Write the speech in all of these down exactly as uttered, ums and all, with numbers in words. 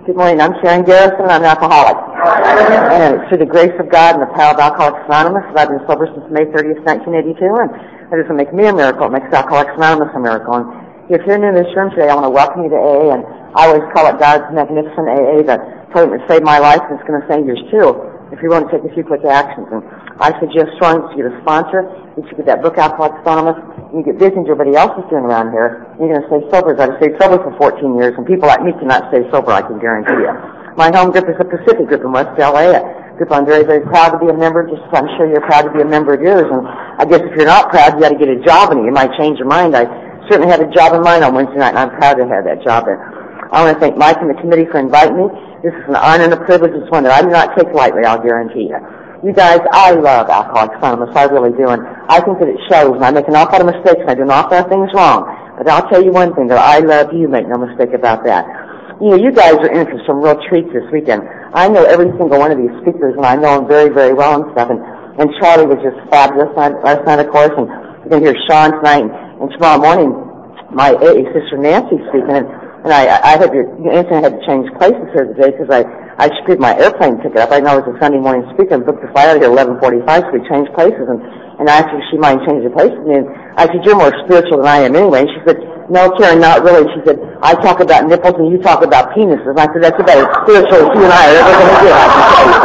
Good morning. I'm Sharon Garrison. I'm an alcoholic. And through the grace of God and the power of Alcoholics Anonymous, I've been sober since May thirtieth, nineteen eighty-two, and that doesn't make me a miracle. It makes Alcoholics Anonymous a miracle. And if you're new in this room today, I want to welcome you to A A, and I always call it God's magnificent A A, that program that saved my life, and it's going to save yours too, if you want to take a few quick actions. And I suggest strongly that you get a sponsor, that you get that book, Alcoholics Anonymous, and you get busy and do what everybody else is doing around here. You're going to stay sober. I've stayed sober for fourteen years, and people like me cannot stay sober, I can guarantee you. My home group is the Pacific Group in West L A, a group I'm very, very proud to be a member, just as I'm sure you're proud to be a member of yours. And I guess if you're not proud, you got to get a job in it. You might change your mind. I certainly had a job in mind on Wednesday night, and I'm proud to have that job there. I want to thank Mike and the committee for inviting me. This is an honor and a privilege. It's one that I do not take lightly, I'll guarantee you. You guys, I love Alcoholics Anonymous. I really do, and I think that it shows. And I make an awful lot of mistakes, and I do an awful lot of things wrong. But I'll tell you one thing, that I love you. Make no mistake about that. You know, you guys are in for some real treats this weekend. I know every single one of these speakers, and I know them very, very well and stuff. And, and Charlie was just fabulous last night, of course. And you're going to hear Sean tonight. And, and tomorrow morning, my A A sister Nancy's speaking. And, and I, I had to, Nancy had to change places here today because I, I screwed my airplane ticket up. I know it was a Sunday morning speaker and booked the flight out here at eleven forty-five, so we changed places. And, and I asked her if she might change the places. And I said, you're more spiritual than I am anyway. And she said, no, Karen, not really. She said, I talk about nipples and you talk about penises. And I said, that's about as spiritual as you and I are ever going to get, I can tell you.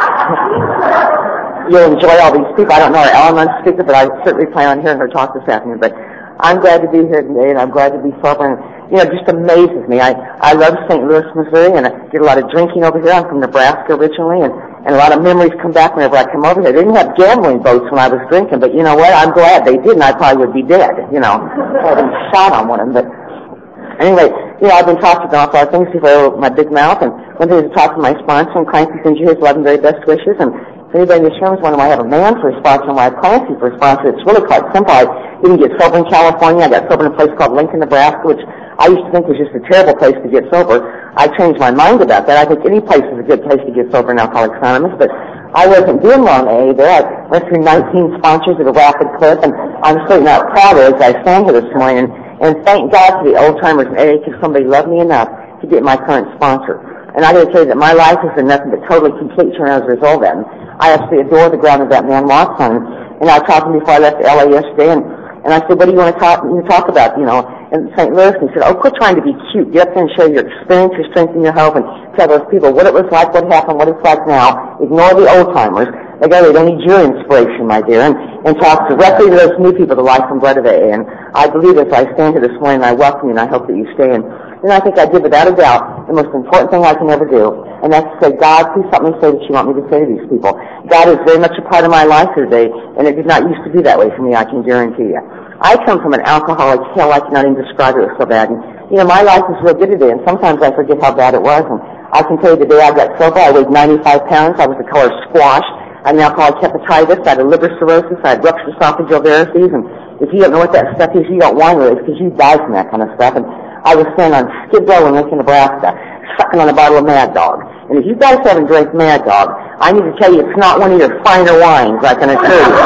You'll enjoy all these people. I don't know our Al-Anon speaker, but I certainly plan on hearing her talk this afternoon. But I'm glad to be here today, and I'm glad to be sober. And, you know, it just amazes me. I, I love Saint Louis, Missouri, and I did a lot of drinking over here. I'm from Nebraska originally, and, and a lot of memories come back whenever I come over here. They didn't have gambling boats when I was drinking, but you know what? I'm glad they did, and I probably would be dead, you know. I'd been shot on one of them, but anyway, you know, I've been talking about a lot of things before my big mouth, and one thing is to talk to my sponsor, and Clancy sends you his love and very best wishes, and if anybody in this room is wondering why I have a man for a sponsor and why I have Clancy for a sponsor, it's really quite simple. I didn't get sober in California. I got sober in a place called Lincoln, Nebraska, which I used to think was just a terrible place to get sober. I changed my mind about that. I think any place is a good place to get sober in Alcoholics Anonymous, but I wasn't doing well in A A there. I went through nineteen sponsors at a rapid clip, and I'm certainly not proud of it as I stand here this morning. And, and thank God for the old-timers in A A because somebody loved me enough to get my current sponsor. And I got to tell you that my life has been nothing but totally complete turn as a result of that. And I absolutely adore the ground that that man walks on. And I talked to him before I left L A yesterday, and, and I said, what do you want to talk, you talk about, you know, in Saint Louis? And he said, oh, quit trying to be cute. Get up there and share your experience, your strength, and your hope, and tell those people what it was like, what happened, what it's like now. Ignore the old-timers. They got they need your inspiration, my dear, and, and talk directly to those new people, the life and blood of A A. And I believe as I stand here this morning, I welcome you, and I hope that you stay in. And I think I did, without a doubt, the most important thing I can ever do, and that's to say, God, please help me say what you want me to say to these people. God is very much a part of my life today, and it did not used to be that way for me, I can guarantee you. I come from an alcoholic hell, I cannot even describe it, it was so bad. And, you know, my life is real good today, and sometimes I forget how bad it was. And I can tell you the day I got sober, I weighed ninety-five pounds, I was the color squash, I had an alcoholic hepatitis, I had a liver cirrhosis, I had ruptured esophageal varices, and if you don't know what that stuff is, you don't want to, it's because you die from that kind of stuff. And I was standing on Skid Row in Lincoln, Nebraska, sucking on a bottle of Mad Dog. And if you guys haven't drank Mad Dog, I need to tell you it's not one of your finer wines, I can assure you.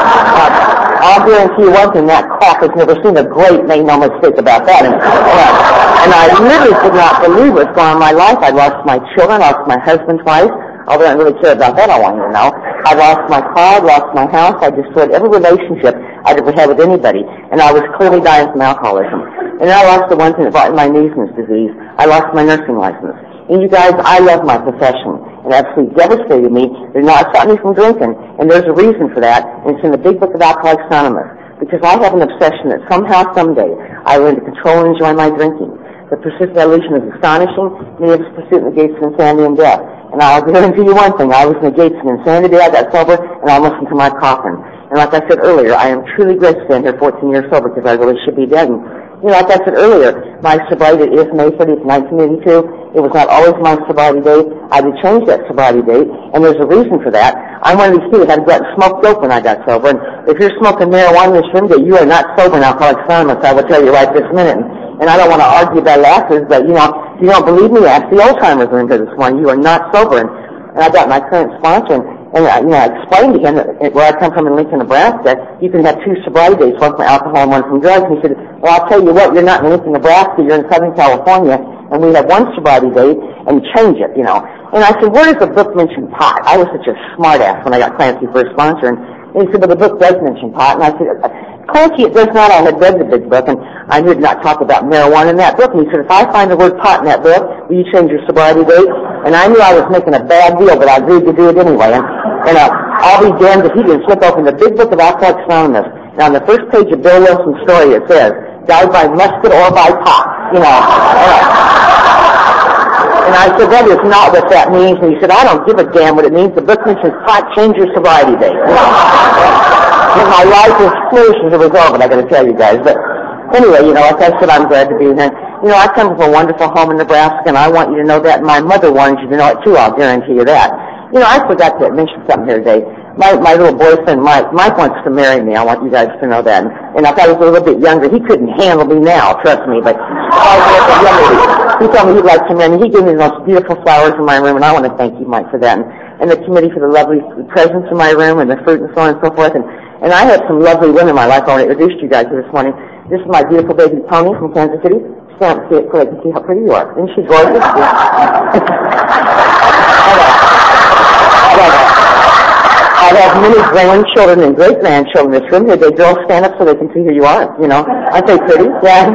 Uh, I'll guarantee you one thing, that crack has never seen a grape, make no mistake about that. And, uh, and I literally could not believe what's going on in my life. I lost my children, lost my husband twice. Although I don't really care about that, I want you to know. I lost my car, lost my house, I destroyed every relationship I'd ever had with anybody, and I was clearly dying from alcoholism. And I lost the one thing that brought in my Neesman's disease. I lost my nursing license. And you guys, I love my profession. It absolutely devastated me. They're not stopping me from drinking, and there's a reason for that, and it's in the big book of Alcoholics Anonymous. Because I have an obsession that somehow, someday, I learn to control and enjoy my drinking. The persistent evolution is astonishing. Many of us pursue the gates of insanity and death. And I'll guarantee you one thing, I was in the gates of insanity. I got sober, and I almost into my coffin. And like I said earlier, I am truly grateful to stand here fourteen years sober because I really should be dead. And, you know, like I said earlier, my sobriety is May thirtieth, nineteen eighty-two. It was not always my sobriety date. I did change that sobriety date, and there's a reason for that. I'm one of these people that had gotten smoked dope when I got sober. And if you're smoking marijuana in this room, you are not sober in Alcoholics Anonymous, I will tell you right this minute. And I don't want to argue about asses, but, you know, if you don't believe me, ask the old-timers who are in here this morning. You are not sober. And, and I got my current sponsor, and, and I, you know, I explained to him that where I come from in Lincoln, Nebraska, you can have two sobriety dates, one from alcohol and one from drugs. And he said, well, I'll tell you what, you're not in Lincoln, Nebraska, you're in Southern California, and we have one sobriety date and change it, you know. And I said, where does the book mention pot? I was such a smart ass when I got Clancy for a sponsor, and, and he said, well, the book does mention pot. And I said, Clancy, it does not. I had read the big book, and I did not talk about marijuana in that book. And he said, if I find the word pot in that book, will you change your sobriety date? And I knew I was making a bad deal, but I agreed to do it anyway. And, and uh, I'll be damned if he didn't slip open the big book of Alcoholics Anonymous. Now, on the first page of Bill Wilson's story, it says, died by musket or by pot, you know. And I said, that is not what that means. And he said, I don't give a damn what it means. The book mentions pot, change your sobriety date. You know? And my life is flourished as a result, but I got to tell you guys. But anyway, you know, like I said, I'm glad to be here. You know, I come from a wonderful home in Nebraska, and I want you to know that. My mother wanted you to know it, too. I'll guarantee you that. You know, I forgot to mention something here today. My, my little boyfriend, Mike, Mike wants to marry me. I want you guys to know that. And, and if I was a little bit younger, he couldn't handle me now, trust me. But if I was a little bit younger, he told me he'd like to marry me. He gave me the most beautiful flowers in my room, and I want to thank you, Mike, for that. And, and the committee for the lovely presents in my room and the fruit and so on and so forth. And, and I have some lovely women in my life I want to introduce you guys to this morning. This is my beautiful baby Pony from Kansas City. Stand up, see it, so I can see how pretty you are. Isn't she gorgeous? I have many grandchildren and great-grandchildren in this room. Here, they girls stand up so they can see who you are, you know. Aren't they pretty? Yeah.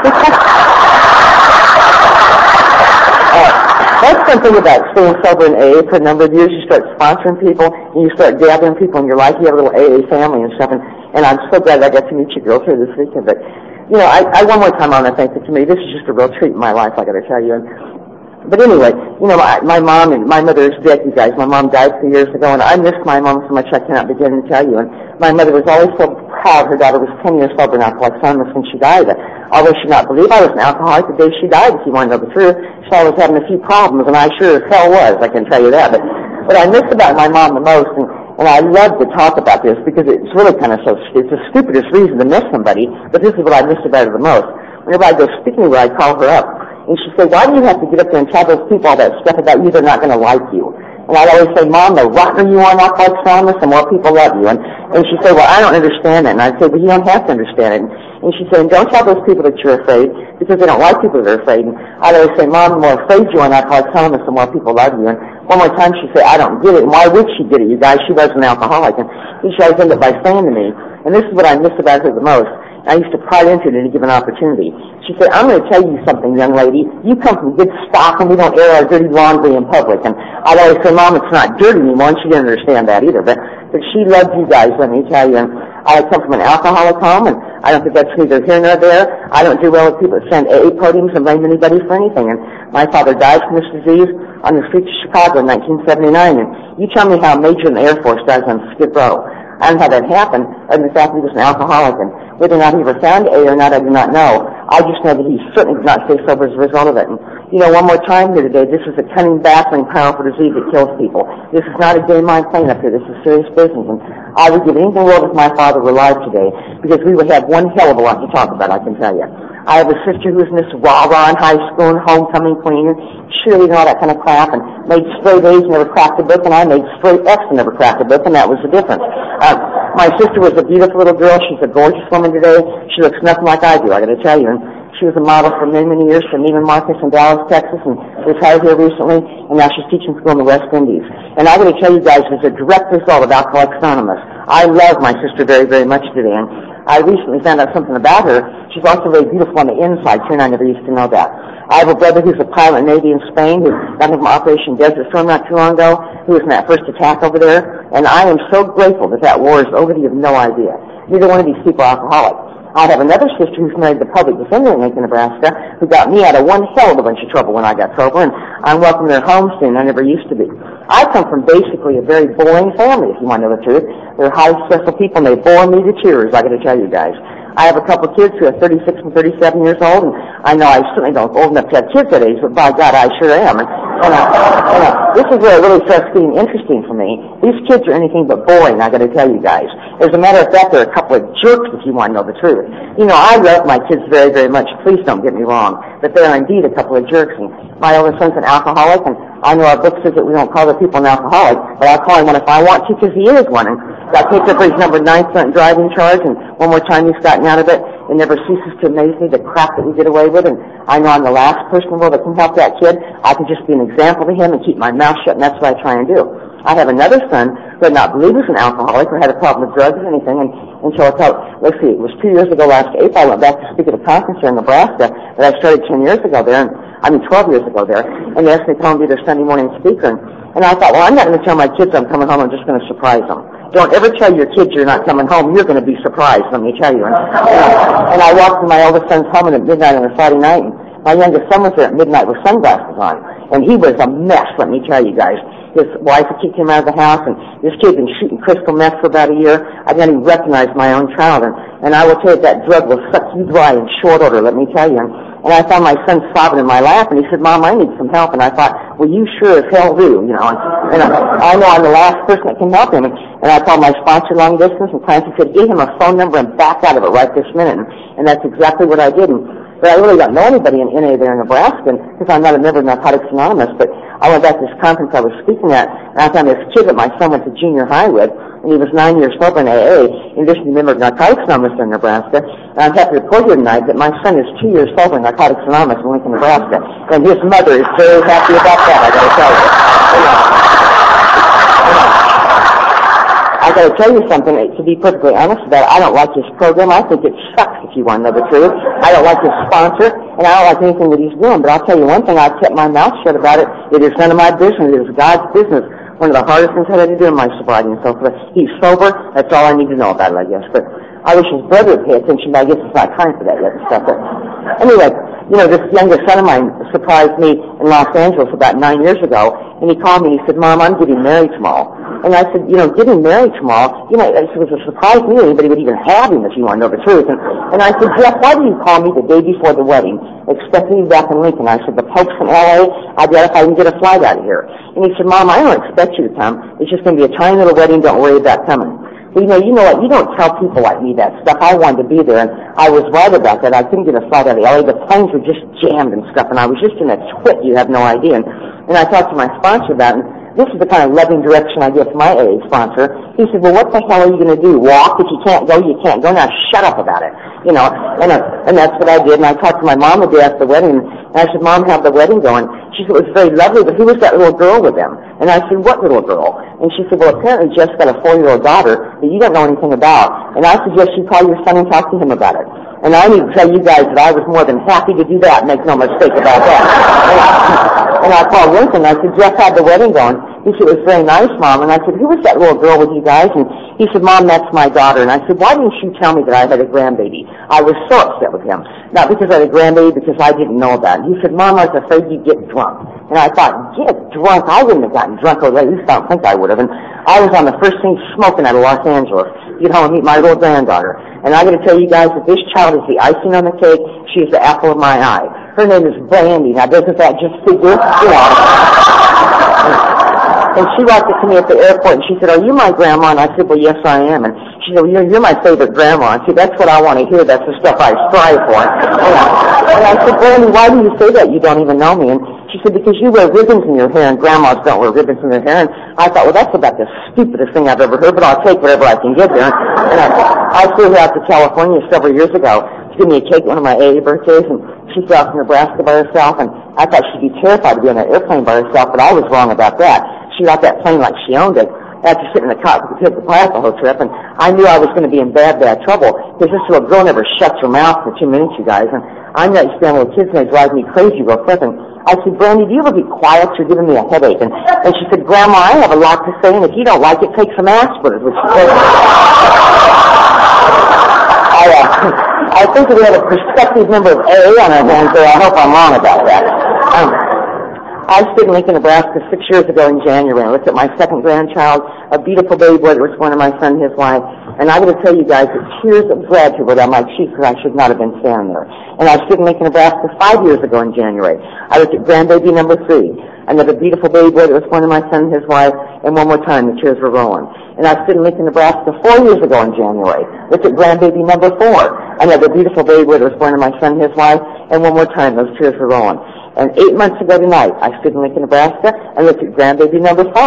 uh, that's something about staying sober in A A for a number of years. You start sponsoring people, and you start gathering people in your life. You have a little A A family and stuff, and, and I'm so glad I got to meet you girls here this weekend. But, you know, I, I one more time I want to thank the committee. This is just a real treat in my life, I got to tell you. And, But anyway, you know, my, my mom and my mother is dead, you guys. My mom died three years ago, and I miss my mom so much I cannot begin to tell you. And my mother was always so proud her daughter was ten years sober in Alcoholics Anonymous when she died. Although she did not believe I was an alcoholic the day she died, if you want to know the truth, she was having a few problems, and I sure as hell was, I can tell you that. But what I miss about my mom the most, and, and I love to talk about this because it's really kind of so, it's the stupidest reason to miss somebody, but this is what I miss about her the most. Whenever I go speaking where I call her up, and she said, why do you have to get up there and tell those people all that stuff about you? They're not going to like you. And I'd always say, Mom, the rottener you are in Alcoholics Anonymous, the more people love you. And, and she said, well, I don't understand it. And I'd say, well, you don't have to understand it. And she said, don't tell those people that you're afraid, because they don't like people that are afraid. And I'd always say, Mom, the more afraid you are in Alcoholics Anonymous, the more people love you. And one more time she said, I don't get it. And why would she get it, you guys? She was an alcoholic. And she always ended up by saying to me, and this is what I miss about her the most, I used to pry into it at any given opportunity. She said, I'm going to tell you something, young lady. You come from good stock, and we don't air our dirty laundry in public. And I'd always say, Mom, it's not dirty anymore, and she didn't understand that either. But, but she loved you guys, let me tell you. And I come from an alcoholic home, and I don't think that's neither here nor there. I don't do well with people that stand A A podiums and blame anybody for anything. And my father died from this disease on the streets of Chicago in nineteen seventy-nine. And you tell me how a major in the Air Force dies on Skid Row. I don't know how that happened, other than the fact that he was an alcoholic. And whether or not he ever found A or not, I do not know. I just know that he certainly did not stay sober as a result of it. And, you know, one more time here today, this is a cunning, baffling, powerful disease that kills people. This is not a game I'm playing up here. This is serious business. And I would give anything in the world if my father were alive today, because we would have one hell of a lot to talk about, I can tell you. I have a sister who's Miss Rah-Rah in high school and homecoming queen and cheerleading and all that kind of crap, and made straight A's and never cracked a book, and I made straight F's and never cracked a book, and that was the difference. Uh, my sister was a beautiful little girl. She's a gorgeous woman today. She looks nothing like I do, I got to tell you. And she was a model for many, many years for Neiman Marcus in Dallas, Texas, and retired here recently, and now she's teaching school in the West Indies. And I got to tell you guys, it's a direct result of Alcoholics Anonymous. I love my sister very, very much today, and I recently found out something about her. She's also very beautiful on the inside, too, and I never used to know that. I have a brother who's a pilot in the Navy in Spain, who got him from Operation Desert Storm not too long ago, who was in that first attack over there, and I am so grateful that that war is over. You have no idea. Neither one of these people are alcoholics. I have another sister who's married the public defender in Lincoln, Nebraska, who got me out of one hell of a bunch of trouble when I got sober, and I'm welcome to their home soon. I never used to be. I come from basically a very boring family, if you want to know the truth. They're high stressful people, and they bore me to tears, I got to tell you guys. I have a couple of kids who are thirty-six and thirty-seven years old, and I know I certainly don't old enough to have kids that age, but by God, I sure am. And, and, uh, and uh, this is where it really starts getting interesting for me. These kids are anything but boring, I got to tell you guys. As a matter of fact, they're a couple of jerks, if you want to know the truth. You know, I love my kids very, very much. Please don't get me wrong, but they are indeed a couple of jerks. And my older son's an alcoholic, and I know our book says that we don't call the people an alcoholic, but I'll call him one if I want to, because he is one. And got picked up for his number nine driving charge, and one more time he's gotten out of it. It never ceases to amaze me, the crap that we get away with, and I know I'm the last person in the world that can help that kid. I can just be an example to him and keep my mouth shut, and that's what I try and do. I have another son who had not believed was an alcoholic or had a problem with drugs or anything, and until I thought, let's see, it was two years ago last April, I went back to speak at a conference here in Nebraska that I started ten years ago there, and I mean twelve years ago there, and they asked me to come and be their Sunday morning speaker, and, and I thought, well, I'm not going to tell my kids I'm coming home, I'm just going to surprise them. Don't ever tell your kids you're not coming home, you're going to be surprised, let me tell you. And, and, I, and I walked to my oldest son's home at midnight on a Friday night, and my youngest son was there at midnight with sunglasses on, and he was a mess, let me tell you guys. His wife had kicked him out of the house, and this kid had been shooting crystal meth for about a year. I didn't even recognize my own child, and, and I will tell you that drug will suck you dry in short order, let me tell you. And, and I found my son sobbing in my lap, and he said, Mom, I need some help. And I thought, well, you sure as hell do, you know. And, and I, I know I'm the last person that can help him. And, and I called my sponsor long distance, and Clancy said, give him a phone number and back out of it right this minute. And, and that's exactly what I did. And, but I really don't know anybody in N A there in Nebraska, because I'm not a member of Narcotics Anonymous, but I went back to this conference I was speaking at, and I found this kid that my son went to junior high with, and he was nine years sober in A A, in addition to a member of Narcotics Anonymous in Nebraska. And I'm happy to report here tonight that my son is two years sober in Narcotics Anonymous in Lincoln, Nebraska, and his mother is very happy about that, I gotta tell you. You know, you know. I got to tell you something, to be perfectly honest about it, I don't like this program. I think it sucks, if you want to know the truth. I don't like his sponsor, and I don't like anything that he's doing. But I'll tell you one thing, I've kept my mouth shut about it. It is none of my business. It is God's business. One of the hardest things I had to do in my sobriety and so forth. He's sober. That's all I need to know about it, I guess. But I wish his brother would pay attention, but I guess it's not time for that yet and stuff. But anyway, you know, this youngest son of mine surprised me in Los Angeles about nine years ago, and he called me and he said, Mom, I'm getting married tomorrow. And I said, you know, getting married tomorrow, you know, it was a surprise to me that anybody would even have him, if you want to know the truth. And, and I said, Jeff, why did you call me the day before the wedding, expecting me back in Lincoln? I said, the Pope's in L A, I'd be out if I can get a flight out of here. And he said, Mom, I don't expect you to come. It's just going to be a tiny little wedding, don't worry about coming. Well, you know, you know what, you don't tell people like me that stuff. I wanted to be there, and I was right about that. I couldn't get a flight out of L A. The planes were just jammed and stuff, and I was just in a twit, you have no idea. And, and I talked to my sponsor about it, and this is the kind of loving direction I give my A A sponsor. He said, well, what the hell are you going to do? Walk? If you can't go, you can't go. Now shut up about it. You know, and, uh, and that's what I did. And I talked to my mom the day after the wedding, and I said, Mom, how'd the wedding go? And she said, it was very lovely, but who was that little girl with them? And I said, what little girl? And she said, well, apparently Jeff's got a four-year-old daughter that you don't know anything about. And I suggest you call your son and talk to him about it. And I need to tell you guys that I was more than happy to do that, make no mistake about that. And I, and I called Lincoln, and I said, Jeff, how'd the wedding going? He said, it was very nice, Mom. And I said, who was that little girl with you guys? And he said, Mom, that's my daughter. And I said, why didn't you tell me that I had a grandbaby? I was so upset with him. Not because I had a grandbaby, because I didn't know about it. He said, Mom, I was afraid you'd get drunk. And I thought, get drunk? I wouldn't have gotten drunk, or at least I don't think I would have. And I was on the first thing smoking out of Los Angeles to get home and meet my little granddaughter. And I got to tell you guys that this child is the icing on the cake. She's the apple of my eye. Her name is Brandy. Now, doesn't that just figure? You know. And she walked up to me at the airport, and she said, are you my grandma? And I said, well, yes, I am. And she said, well, you're, you're my favorite grandma. And see, that's what I want to hear. That's the stuff I strive for. And I said, Brandy, why do you say that? You don't even know me. And she said, because you wear ribbons in your hair, and grandmas don't wear ribbons in their hair. And I thought, well, that's about the stupidest thing I've ever heard, but I'll take whatever I can get there. And I, I flew her out to California several years ago to give me a cake at one of my A A birthdays, and she flew out to Nebraska by herself, and I thought she'd be terrified to be on that airplane by herself, but I was wrong about that. She got that plane like she owned it. After sitting in the cockpit with the pilot the whole trip, and I knew I was going to be in bad, bad trouble, because this little girl never shuts her mouth for two minutes, you guys, and I'm not used to little kids, and they drive me crazy real quick, and I said, Brandy, do you ever be quiet? You're giving me a headache. And, and she said, Grandma, I have a lot to say, and if you don't like it, take some aspirin, which she said. I, uh, I think that we have a prospective member of A A on our hands, so I hope I'm wrong about that. Um, I stood in Lincoln, Nebraska six years ago in January. I looked at my second grandchild, a beautiful baby boy that was born to my son and his wife. And I'm going to tell you guys that tears of gratitude were down my cheeks because I should not have been standing there. And I stood in Lincoln, Nebraska five years ago in January. I looked at grandbaby number three, another beautiful baby boy that was born to my son and his wife, and one more time the tears were rolling. And I stood in Lincoln, Nebraska four years ago in January. Looked at grandbaby number four, another beautiful baby boy that was born to my son and his wife, and one more time those tears were rolling. And eight months ago tonight, I stood in Lincoln, Nebraska, and looked at grandbaby number five.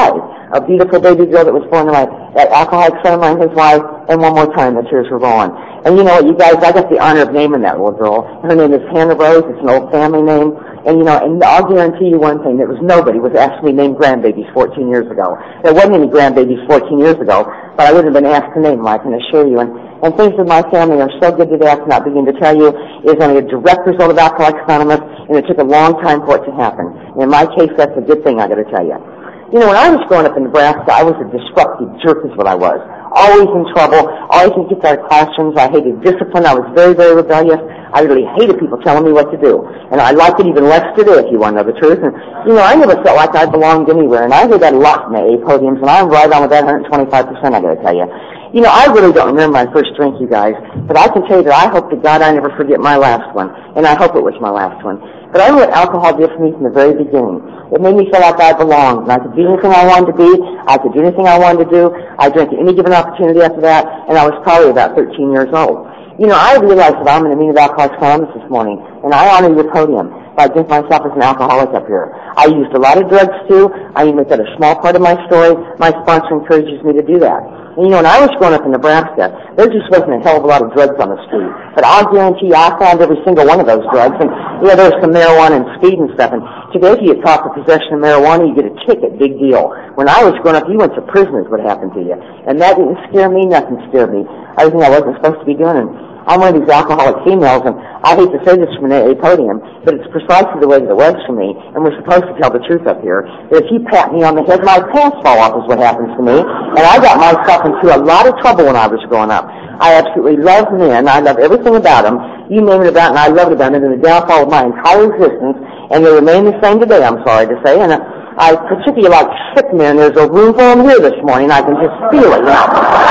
a beautiful baby girl that was born to my that alcoholic son of mine, his wife, and one more time the tears were rolling. And you know what, you guys, I got the honor of naming that little girl. Her name is Hannah Rose. It's an old family name. And, you know, and I'll guarantee you one thing. There was nobody was asked me to name grandbabies fourteen years ago. There wasn't any grandbabies fourteen years ago, but I wouldn't have been asked to name them, I can assure you. And, and things with my family are so good today, I cannot begin to tell you. It is only a direct result of Alcoholics Anonymous, and it took a long time for it to happen. And in my case, that's a good thing, I got to tell you. You know, when I was growing up in Nebraska, I was a disruptive jerk is what I was. Always in trouble, always in kicked out of classrooms. I hated discipline. I was very, very rebellious. I really hated people telling me what to do. And I like it even less today, if you want to know the truth. And, you know, I never felt like I belonged anywhere. And I did that a lot in the A podiums, and I'm right on with that one hundred twenty-five percent, I got to tell you. You know, I really don't remember my first drink, you guys, but I can tell you that I hope to God I never forget my last one, and I hope it was my last one. But I knew what alcohol did for me from the very beginning. It made me feel like I belonged, and I could be anything I wanted to be. I could do anything I wanted to do. I drank at any given opportunity after that, and I was probably about thirteen years old. You know, I realized that I'm in the meeting of Alcoholics Anonymous this morning, and I honor your podium by thinking myself as an alcoholic up here. I used a lot of drugs, too. I even make that a small part of my story. My sponsor encourages me to do that. And, you know, when I was growing up in Nebraska, there just wasn't a hell of a lot of drugs on the street. But I'll guarantee you I found every single one of those drugs. And, you know, there was some marijuana and speed and stuff. And today, if you get caught for possession of marijuana, you get a ticket, big deal. When I was growing up, you went to prison is what happened to you. And that didn't scare me. Nothing scared me. Everything I wasn't supposed to be doing. And I'm one of these alcoholic females, and I hate to say this from an A A podium, but it's precisely the way that it was for me, and we're supposed to tell the truth up here, that if you pat me on the head, my pants fall off is what happens to me, and I got myself into a lot of trouble when I was growing up. I absolutely love men. I love everything about them. You name it about, and I love it about them, and the downfall of my entire existence, and they remain the same today, I'm sorry to say, and uh, I particularly like sick men. There's a room full of them here this morning. I can just feel it, you know.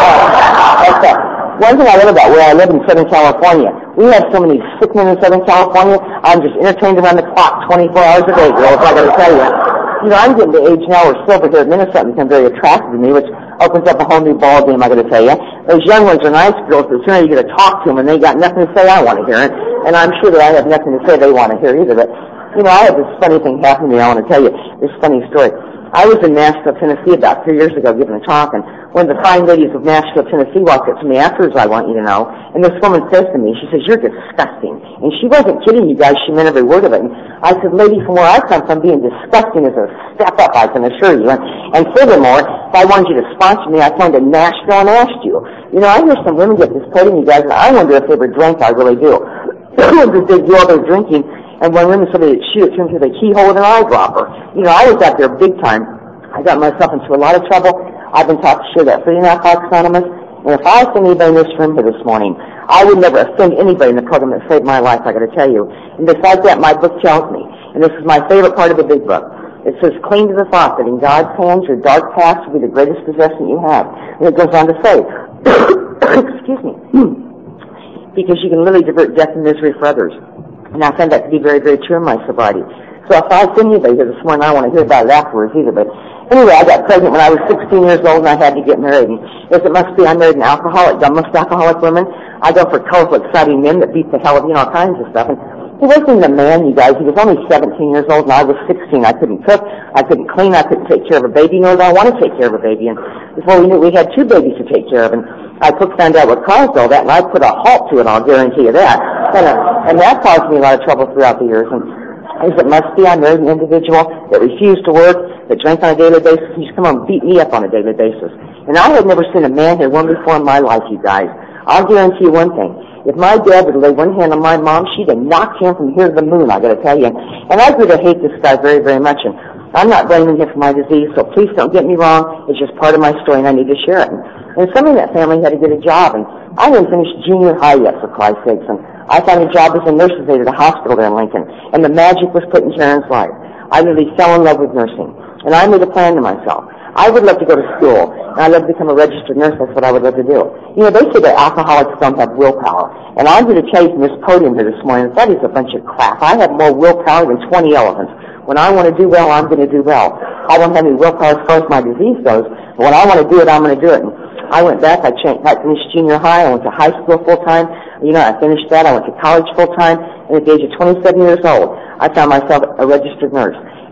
Uh, okay. One thing I love about where I live in Southern California, we have so many sick men in Southern California, I'm just entertained around the clock twenty-four hours a day, girls, I gotta tell you. You know, I'm getting to age now where silver-haired Minnesota become very attractive to me, which opens up a whole new ball game, I gotta tell you. Those young ones are nice girls, but sooner you get to talk to them and they got nothing to say, I want to hear it. And I'm sure that I have nothing to say they want to hear either, but, you know, I had this funny thing happen to me, I want to tell you, this funny story. I was in Nashville, Tennessee about three years ago giving a talk, and one of the fine ladies of Nashville, Tennessee walked up to me afterwards, I want you to know, and this woman says to me, she says, you're disgusting. And she wasn't kidding, you guys, she meant every word of it. And I said, lady, from where I come from, being disgusting is a step up, I can assure you. And, and furthermore, if I wanted you to sponsor me, I'd come to Nashville and asked you. You know, I hear some women get this podium, you guys, and I wonder if they ever drank, I really do. Because they do all their drinking, and when women somebody shoot it through the keyhole with an eyedropper. You know, I was out there big time. I got myself into a lot of trouble. I've been taught to share that freedom in Alcoholics Anonymous. And if I offend anybody in this room here this morning, I would never offend anybody in the program that saved my life, I got to tell you. And besides that, my book tells me, and this is my favorite part of the big book, it says, cling to the thought that in God's hands, your dark past will be the greatest possession you have. And it goes on to say, excuse me, because you can literally divert death and misery for others. And I found that to be very, very true in my sobriety. So if I offend anybody here this morning, I want to hear about it afterwards either. But anyway, I got pregnant when I was sixteen years old, and I had to get married. And as it must be, I married an alcoholic, dumbest alcoholic woman. I go for colorful, exciting men that beat the hell out of, you know, all kinds of stuff. And he wasn't even a man, you guys. He was only seventeen years old, and I was sixteen. I couldn't cook. I couldn't clean. I couldn't take care of a baby, nor did I want to take care of a baby. And before we knew it, we had two babies to take care of. And I quick found out what caused all that, and I put a halt to it, I'll guarantee you that. And, uh, and that caused me a lot of trouble throughout the years. And as it must be, I married an individual that refused to work, that drank on a daily basis. He used to come on and beat me up on a daily basis. And I had never seen a man here one before in my life, you guys. I'll guarantee you one thing. If my dad would lay one hand on my mom, she'd have knocked him from here to the moon, I gotta tell you. And, and I grew to hate this guy very, very much. And I'm not blaming him for my disease, so please don't get me wrong. It's just part of my story, and I need to share it. And, and somebody in that family had to get a job, and I didn't finish junior high yet, for Christ's sakes. And I found a job as a nurse's aide at a hospital there in Lincoln, and the magic was put in Karen's life. I literally fell in love with nursing, and I made a plan to myself. I would love to go to school, and I'd love to become a registered nurse. That's what I would love to do. You know, they say that alcoholics don't have willpower, and I'm going to tell you from this podium here this morning that that is a bunch of crap. I have more willpower than twenty elephants. When I want to do well, I'm going to do well. I don't have any willpower as far as my disease goes, but when I want to do it, I'm going to do it. And I went back, I, changed, I finished junior high, I went to high school full-time. You know, I finished that, I went to college full-time, and at the age of twenty-seven years old, I found myself a registered nurse.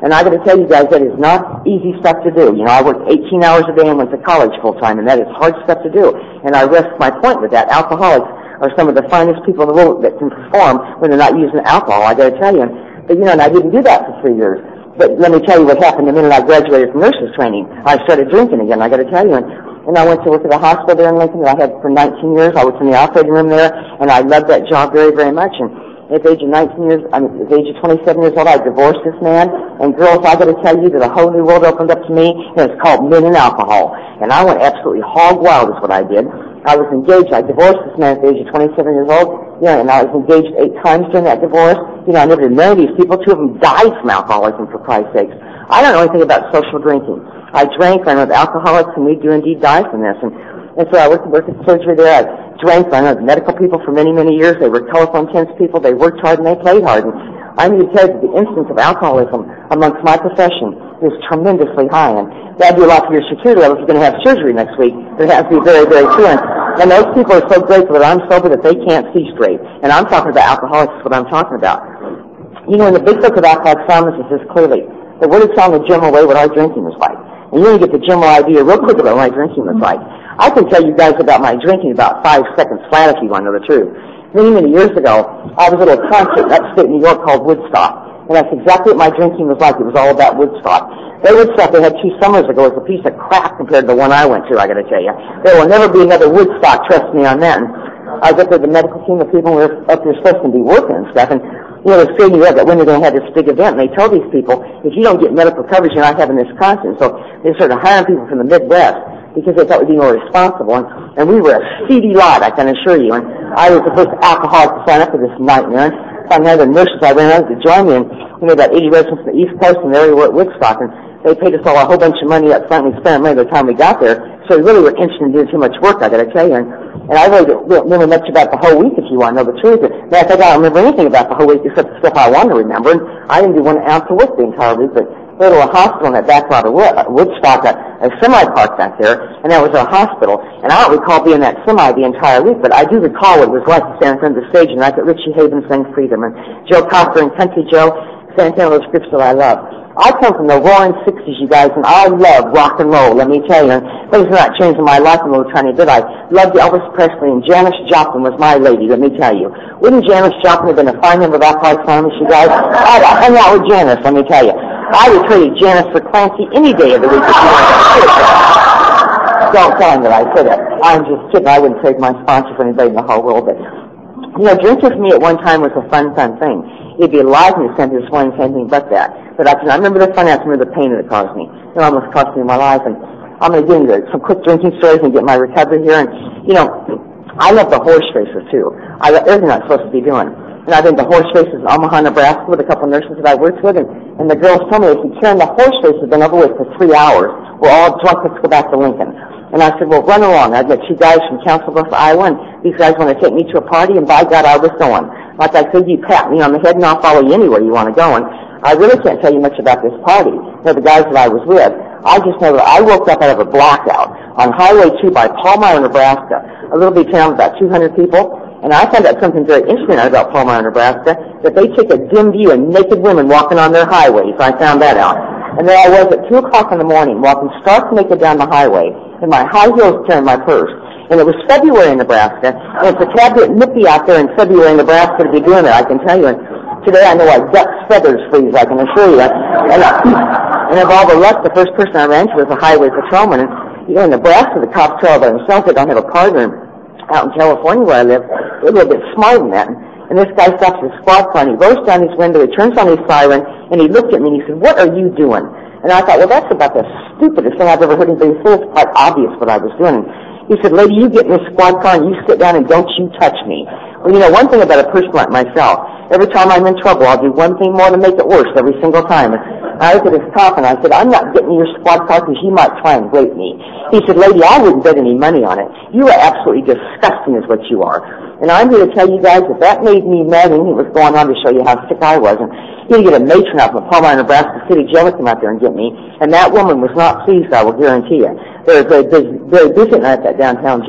And I got to tell you guys, that is not easy stuff to do. You know, I worked eighteen hours a day and went to college full time, and that is hard stuff to do. And I rest my point with that. Alcoholics are some of the finest people in the world that can perform when they're not using alcohol, I got to tell you. But, you know, and I didn't do that for three years. But let me tell you what happened the minute I graduated from nurses training. I started drinking again, I got to tell you. And, and I went to work at a hospital there in Lincoln that I had for nineteen years. I was in the operating room there, and I loved that job very, very much. And at the age of nineteen years, I mean, at the age of twenty-seven years old, I divorced this man. And girls, I got to tell you that a whole new world opened up to me, and it's called men and alcohol. And I went absolutely hog wild is what I did. I was engaged. I divorced this man at the age of twenty-seven years old. You know, and I was engaged eight times during that divorce. You know, I never did marry these people. Two of them died from alcoholism, for Christ's sakes. I don't know anything about social drinking. I drank, I know alcoholics, and we do indeed die from this. And, and so I worked, worked at surgery there. I drank, I know medical people for many, many years. They were telephone tense people. They worked hard and they played hard. And I need to tell you that the incidence of alcoholism amongst my profession is tremendously high. And that'd do a lot for your security level if you're going to have surgery next week. It has to be very, very true. And, and those people are so grateful that I'm sober that they can't see straight. And I'm talking about alcoholics is what I'm talking about. You know, in the big book of Alcoholics Anonymous, it says clearly that what it's telling the general way what our drinking was like. And you're going to get the general idea real quick about what my drinking was like. I can tell you guys about my drinking about five seconds flat if you want to know the truth. Many, many years ago, I was at a concert in upstate New York called Woodstock. And that's exactly what my drinking was like. It was all about Woodstock. That Woodstock they had two summers ago was a piece of crap compared to the one I went to, I got to tell you. There will never be another Woodstock, trust me on that. And I was up with the medical team, the people who were up there supposed to be working and stuff. And, you know, they figured out that when they're going to have this big event, and they told these people, if you don't get medical coverage, you're not having this concert. So they started hiring people from the Midwest because they thought we'd be more responsible. And, and we were a seedy lot, I can assure you. And I was the first alcoholic to sign up for this nightmare. And finally, the nurses I ran out to join me, and we had about eighty residents from the East Coast, and there we were at Woodstock. And they paid us all a whole bunch of money up front, and we spent money by the time we got there. So we really were interested in doing too much work, I got to tell you. And, and I really don't remember much about the whole week, if you want to know the truth. Matter of fact, I don't remember anything about the whole week except the stuff I want to remember. And I didn't do one ounce of work the entire week, but go to a hospital in that back lot of Woodstock, a, a semi park back there, and that was a hospital. And I don't recall being in that semi the entire week, but I do recall what it was like to stand in front of the stage and I got Richie Havens sing Freedom, and Joe Cocker and Country Joe sang some of those scripts that I love. I come from the roaring sixties, you guys, and I love rock and roll, let me tell you. And things are not changing my life a little tiny bit. I loved Elvis Presley, and Janis Joplin was my lady, let me tell you. Wouldn't Janis Joplin have been a fine member of Alcoholics Anonymous, you guys? I'd hang out with Janis, let me tell you. I would trade Janis for Clancy any day of the week if you wanted. Don't tell him that I said it. I'm just kidding. I wouldn't trade my sponsor for anybody in the whole world. But, you know, drinking for me at one time was a fun, fun thing. It'd be a live in the center this morning, anything but that. But I can I remember the fun, I remember the pain that it caused me. It almost cost me my life. And I'm going to get into some quick drinking stories and get my recovery here. And, you know, I love the horse races, too. I love everything I'm supposed to be doing. And I've been to horse races in Omaha, Nebraska with a couple of nurses that I worked with. And, and the girls told me, if you turn the horse race has been over with for three hours, we're all drunk, let's go back to Lincoln. And I said, well, run along. I've got two guys from Council Bluffs, Iowa, and these guys want to take me to a party, and by God, I was going. Like I said, you pat me on the head, and I'll follow you anywhere you want to go. And I really can't tell you much about this party. You know, the guys that I was with, I just know that I woke up out of a blackout on Highway two by Palmyra, Nebraska, a little bitty town of about two hundred people. And I found out something very interesting about Palmyra, Nebraska, that they take a dim view of naked women walking on their highways. I found that out. And there I was at two o'clock in the morning, walking stark naked down the highway, and my high heels carrying my purse. And it was February in Nebraska, and it's a tad bit nippy out there in February in Nebraska to be doing that, I can tell you. And today I know why duck's feathers freeze, I can assure you. And, uh, and of all the luck, the first person I ran into was a highway patrolman. And, you know, in Nebraska, the cops travel by themselves. They don't have a partner. Out in California where I live, they're a little bit smarter than that. And this guy stops his squad car, and he rolls down his window, he turns on his siren, and he looked at me and he said, what are you doing? And I thought, well, that's about the stupidest thing I've ever heard anybody say. It's quite obvious what I was doing. He said, lady, you get in this squad car and you sit down and don't you touch me. Well, you know, one thing about a person like myself, every time I'm in trouble, I'll do one thing more to make it worse every single time. And I looked at his cop and I said, I'm not getting in your squad car because you might try and rape me. He said, lady, I wouldn't bet any money on it. You are absolutely disgusting is what you are. And I'm here to tell you guys that that made me mad, and it was going on to show you how sick I was. And you get a matron out from Palmyra, Nebraska City Jail to come out there and get me, and that woman was not pleased, I will guarantee you. They were very busy, very busy at night at that downtown jail.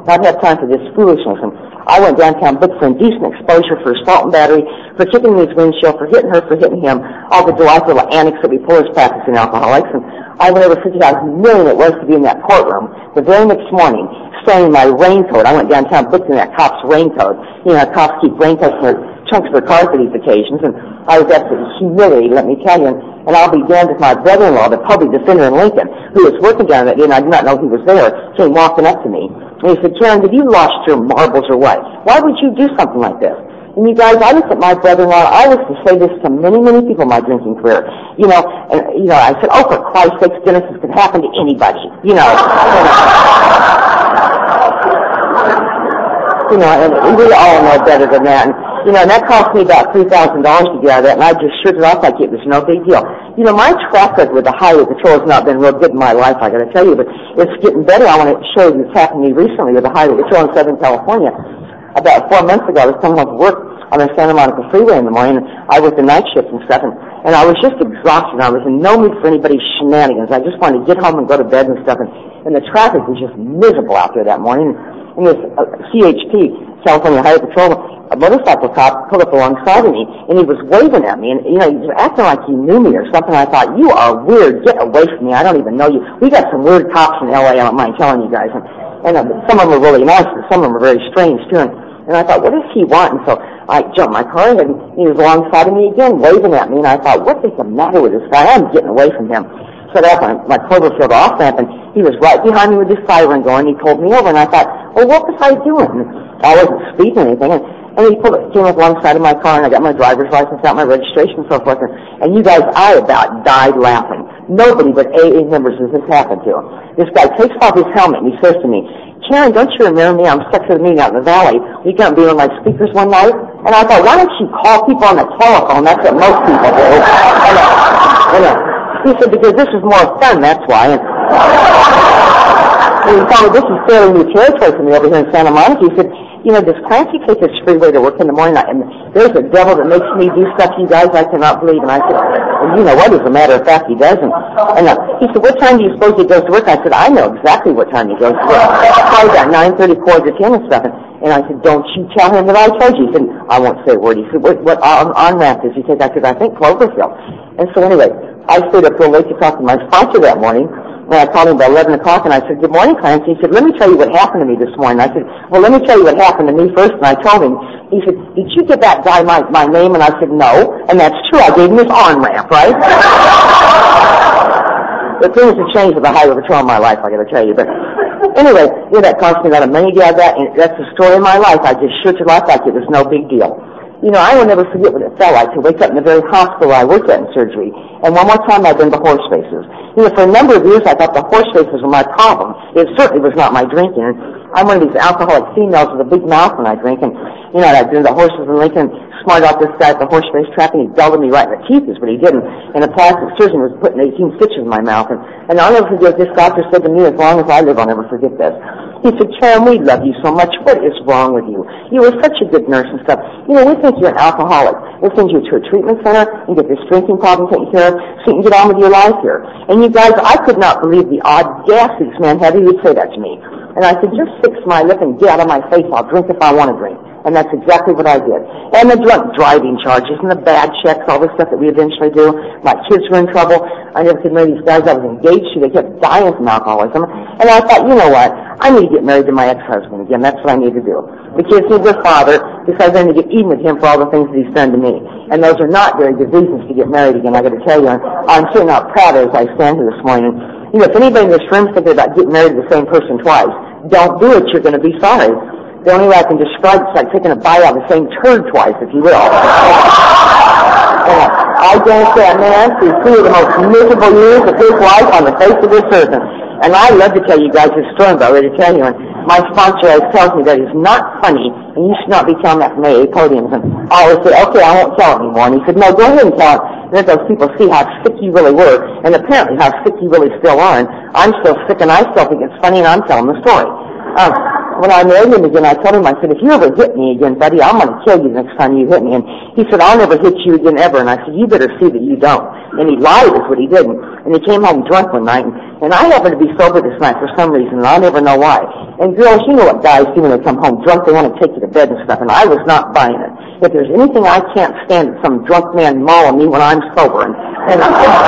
not have time for this foolishness. And I went downtown, booked for indecent exposure, for assault and battery, for kicking his windshield, for hitting her, for hitting him, all the delightful little antics that we pull as practicing alcoholics. And I went over fifty thousand million it was to be in that courtroom. The very next morning, staying in my raincoat, I went downtown, booked in that cop's raincoat. You know, cops keep raincoats in their chunks of their cars for these occasions, and I was absolutely humiliated, let me tell you. And, and I'll be damned if my brother-in-law, the public defender in Lincoln, who was working down that day, and I did not know he was there, came walking up to me. And he said, Karen, have you lost your marbles or what? Why would you do something like this? And you guys, I looked at my brother-in-law. I used to say this to many, many people in my drinking career. You know, and, you know, I said, oh, for Christ's sake, Dennis, this could happen to anybody. You know. You know, and we all know better than that. And, you know, and that cost me about three thousand dollars to get out of that, and I just shook it off like it was no big deal. You know, my track record with the highway patrol has not been real good in my life, I got to tell you, but it's getting better. I want to show you what's happened to me recently with the highway patrol in Southern California. About four months ago, I was coming home from work on the Santa Monica Freeway in the morning, and I worked the night shift and stuff, and, and I was just exhausted. I was in no mood for anybody's shenanigans. I just wanted to get home and go to bed and stuff, and, and the traffic was just miserable out there that morning. And this uh, C H P, California Highway Patrol, a motorcycle cop pulled up alongside of me, and he was waving at me, and, you know, he was acting like he knew me or something. I thought, you are weird. Get away from me. I don't even know you. We got some weird cops in L A, I don't mind telling you guys. And, and uh, some of them are really nice, but some of them are very strange, too. And, and I thought, what does he want? And so I jumped my car, and he was alongside of me again, waving at me, and I thought, what is the matter with this guy? I'm getting away from him. Set off on my Cloverfield off-ramp, and he was right behind me with his siren going. He pulled me over, and I thought, well, what was I doing? And I wasn't speeding or anything, and, and he pulled, came up alongside of my car, and I got my driver's license out, my registration, and so forth. And, and you guys, I about died laughing. Nobody but A A members has this happened to. This guy takes off his helmet, and he says to me, Karen, don't you remember me? I'm stuck to the meeting out in the valley. We got to be on my speakers one night. And I thought, why don't you call people on the telephone? That's what most people do. And, uh, and, uh, he said, because this is more fun, that's why. And, and he told me, this is fairly new territory for me over here in Santa Monica. He said, you know, does Clancy take this freeway to work in the morning? And there's a devil that makes me do stuff you guys I cannot believe. And I said, well, you know what, as a matter of fact, he doesn't. And uh, he said, what time do you suppose he goes to work? I said, I know exactly what time he goes to work. Probably about nine thirty, quarter to ten and stuff. And, and I said, don't you tell him that I told you. He said, I won't say a word. He said, what, what on, on ramp does he take? I said, I think Cloverfield. And so anyway, I stayed up till late to talk to my sponsor that morning. And I called him about eleven o'clock, and I said, good morning, Clancy. He said, let me tell you what happened to me this morning. I said, well, let me tell you what happened to me first. And I told him, he said, did you give that guy my, my name? And I said, no. And that's true. I gave him his on-ramp, right? The things have changed with the highway patrol in my life, I got to tell you. But anyway, you know, that cost me a lot of money to have that, and that's the story of my life. I just shook it off like it was no big deal. You know, I will never forget what it felt like to wake up in the very hospital I worked at in surgery. And one more time I've been to horse races. You know, for a number of years I thought the horse races were my problem. It certainly was not my drinking. I'm one of these alcoholic females with a big mouth when I drink. And, you know, I've been to the horses in Lincoln, smart out this guy at the horse race track, and he belted me right in the teeth is what he did. And, and a plastic surgeon was putting eighteen stitches in my mouth. And, and I'll never forget this doctor said to me, as long as I live, I'll never forget this. He said, Karen, we love you so much. What is wrong with you? You were such a good nurse and stuff. You know, we think you're an alcoholic. We'll send you to a treatment center and get this drinking problem taken care of so you can get on with your life here. And you guys, I could not believe the audacity this man had. He would say that to me. And I said, just fix my lip and get out of my face. I'll drink if I want to drink. And that's exactly what I did. And the drunk driving charges and the bad checks, all the stuff that we eventually do. My kids were in trouble. I never could marry these guys I was engaged to. They kept dying from alcoholism. And I thought, you know what? I need to get married to my ex-husband again. That's what I need to do. The kids need their father because I need to get even with him for all the things that he's done to me. And those are not very good reasons to get married again, I got to tell you. I'm certainly not proud as I stand here this morning. You know, if anybody in this room is thinking about getting married to the same person twice, don't do it. You're going to be sorry. The only way I can describe it is like taking a bite out of the same turd twice, if you will. And I guarantee that man through two of the most miserable years of his life on the face of this earth. And I love to tell you guys this story, but I already tell you. And my sponsor always tells me that it's not funny, and you should not be telling that from A A podiums. And I always say, okay, I won't tell it anymore. And he said, no, go ahead and tell it. And let those people see how sick you really were, and apparently how sick you really still are. And I'm still sick, and I still think it's funny, and I'm telling the story. Um, when I married him again, I told him, I said, if you ever hit me again, buddy, I'm going to kill you the next time you hit me. And he said, I'll never hit you again ever. And I said, you better see that you don't. And he lied is what he did. And he came home drunk one night. And, and I happened to be sober this night for some reason, and I'll never know why. And girls, you know what guys do when they come home drunk, they want to take you to bed and stuff, and I was not buying it. If there's anything I can't stand, it's some drunk man mauling me when I'm sober. And, and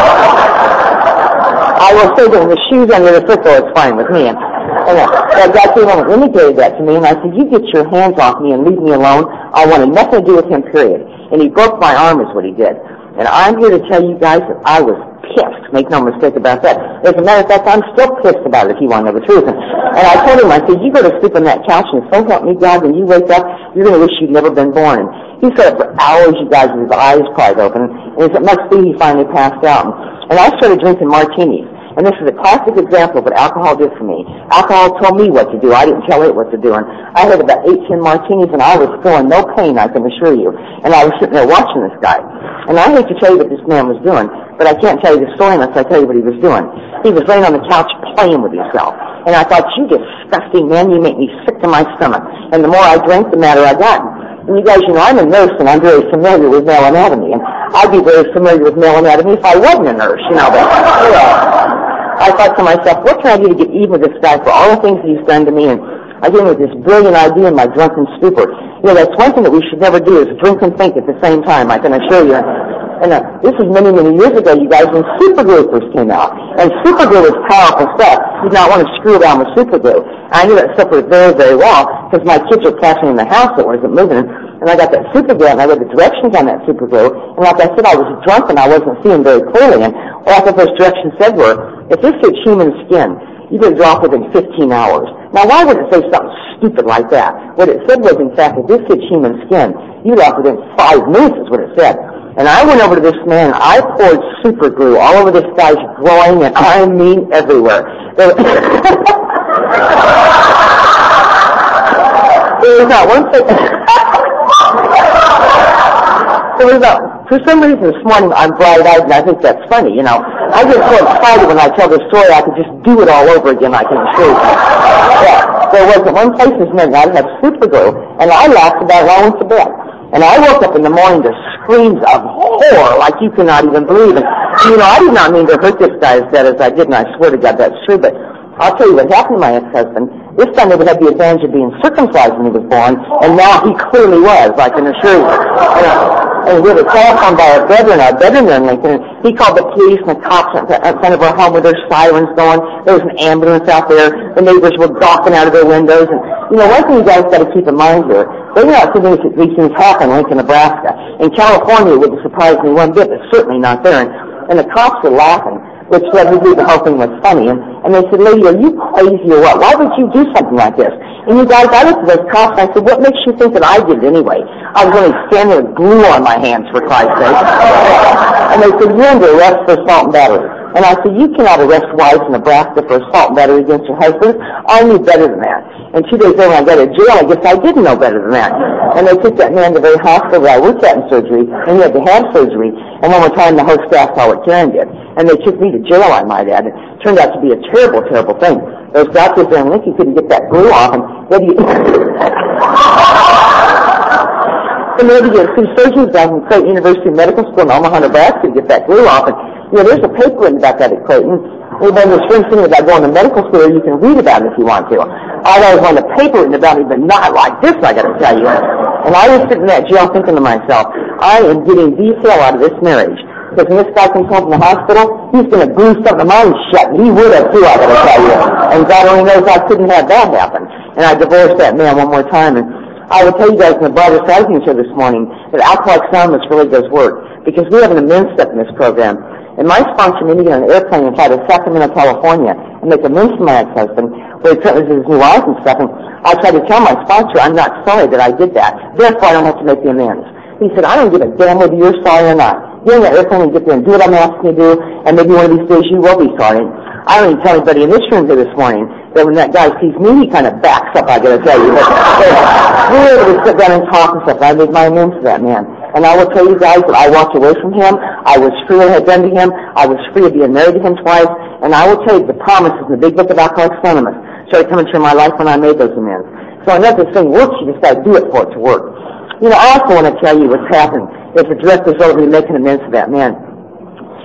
I will say that when the shoes under the foot, though, it's fine with me. And, and uh, that guy came home and indicated that to me, and I said, you get your hands off me and leave me alone. I wanted nothing to do with him, period. And he broke my arm is what he did. And I'm here to tell you guys that I was pissed. Make no mistake about that. As a matter of fact, I'm still pissed about it if you want to know the truth. And, and I told him, I said, you go to sleep on that couch and so help me God, when you wake up, you're going to wish you'd never been born. And he sat up for hours, you guys, with his eyes pried open. And as it must be, he finally passed out. And, and I started drinking martinis. And this is a classic example of what alcohol did for me. Alcohol told me what to do. I didn't tell it what to do. And I had about eight, ten martinis, and I was feeling no pain, I can assure you. And I was sitting there watching this guy. And I hate to tell you what this man was doing, but I can't tell you the story unless I tell you what he was doing. He was laying on the couch playing with himself. And I thought, you disgusting man, you make me sick to my stomach. And the more I drank, the madder I got. And you guys, you know, I'm a nurse, and I'm very familiar with male anatomy. And I'd be very familiar with male anatomy if I wasn't a nurse, you know. But, you know, I thought to myself, what can I do to get even with this guy for all the things he's done to me? And I came with this brilliant idea in my drunken stupor. You know, that's one thing that we should never do is drink and think at the same time, I can assure you. And uh, this was many, many years ago, you guys, when Superglue first came out. And Superglue was powerful stuff. You did not want to screw around with Superglue. I knew that stuff was very, very well, because my kids were crashing in the house that wasn't moving. And I got that Superglue, and I read the directions on that Superglue. And like I said, I was drunk, and I wasn't seeing very clearly. And all I thought those directions said were, if this hits human skin, you can drop within fifteen hours. Now, why would it say something stupid like that? What it said was, in fact, if this hits human skin, you drop within five minutes is what it said. And I went over to this man, and I poured super glue all over this guy's groin, and I mean everywhere. There, there was not one thing. There was not, for some reason this morning I'm bright-eyed, and I think that's funny, you know. I get so excited when I tell the story, I could just do it all over again, I can assure you. Yeah, there wasn't one place this morning I didn't have super glue, and I laughed about it when I went to bed. And I woke up in the morning to screams of horror like you cannot even believe. And, you know, I did not mean to hurt this guy as bad as I did, and I swear to God that's true, but I'll tell you what happened to my ex-husband. This time they would have the advantage of being circumcised when he was born, and now he clearly was, I can assure you. And, uh, and we were telephoned by our brethren, our brethren in Lincoln, and he called the police and the cops in front of our home with their sirens going. There was an ambulance out there. The neighbors were gawking out of their windows. And, you know, one thing you guys got to keep in mind here, they're not seeing these things happen in Lincoln, Nebraska. In California, it wouldn't surprise me one bit, but certainly not there. And, and the cops were laughing, which led me to believe the whole thing was funny. And, and they said, lady, are you crazy or what? Why would you do something like this? And you guys, I looked at those cops and I said, what makes you think that I did it anyway? I was only standing with glue on my hands, for Christ's sake. And they said, you're under arrest for assault and battery. And I said, you cannot arrest wives in Nebraska for assault and battery against your husband. I knew better than that. And two days later when I got to jail, I guess I didn't know better than that. And they took that man to the very hospital that I worked at in surgery, and he had to have surgery. And one more time, the whole staff saw what Karen did. And they took me to jail, I might add. It turned out to be a terrible, terrible thing. Those doctors there in Lincoln couldn't get that glue off, and they had to get... and they had to get two surgeons down from Creighton University Medical School in Omaha, Nebraska to get that glue off. And, you know, there's a paper written about that at Creighton. And then there's one thing about going to medical school, you can read about it if you want to. I always want a paper written about it, but not like this, I got to tell you. And I was sitting in that jail thinking to myself, I am getting the hell out of this marriage. Because when this guy comes home from the hospital, he's going to glue something of mine shut. And he would have too, I got to tell you. And God only knows I couldn't have that happen. And I divorced that man one more time. And I will tell you guys in the broader side of things here this morning that Alcoholics Anonymous really does work. Because we have an immense step in this program. And my sponsor made me get on an airplane and fly to Sacramento, California, and make amends to my ex-husband, where he currently lives with his new wife and stuff. And I tried to tell my sponsor I'm not sorry that I did that. Therefore, I don't have to make the amends. He said, I don't give a damn whether you're sorry or not. Get on that airplane and get there and do what I'm asking you to do, and maybe one of these days you will be sorry. I don't even tell anybody in this room here this morning that when that guy sees me, he kind of backs up, I gotta tell you. But, but we were able to sit down and talk and stuff. I made my amends to that man. And I will tell you guys that I walked away from him. I was free of what I had done to him. I was free of being married to him twice. And I will tell you the promises in the big book of Alcoholics Anonymous started coming through my life when I made those amends. So I know this thing works, you just gotta do it for it to work. You know, I also want to tell you what's happened as a direct result of me making amends to that man.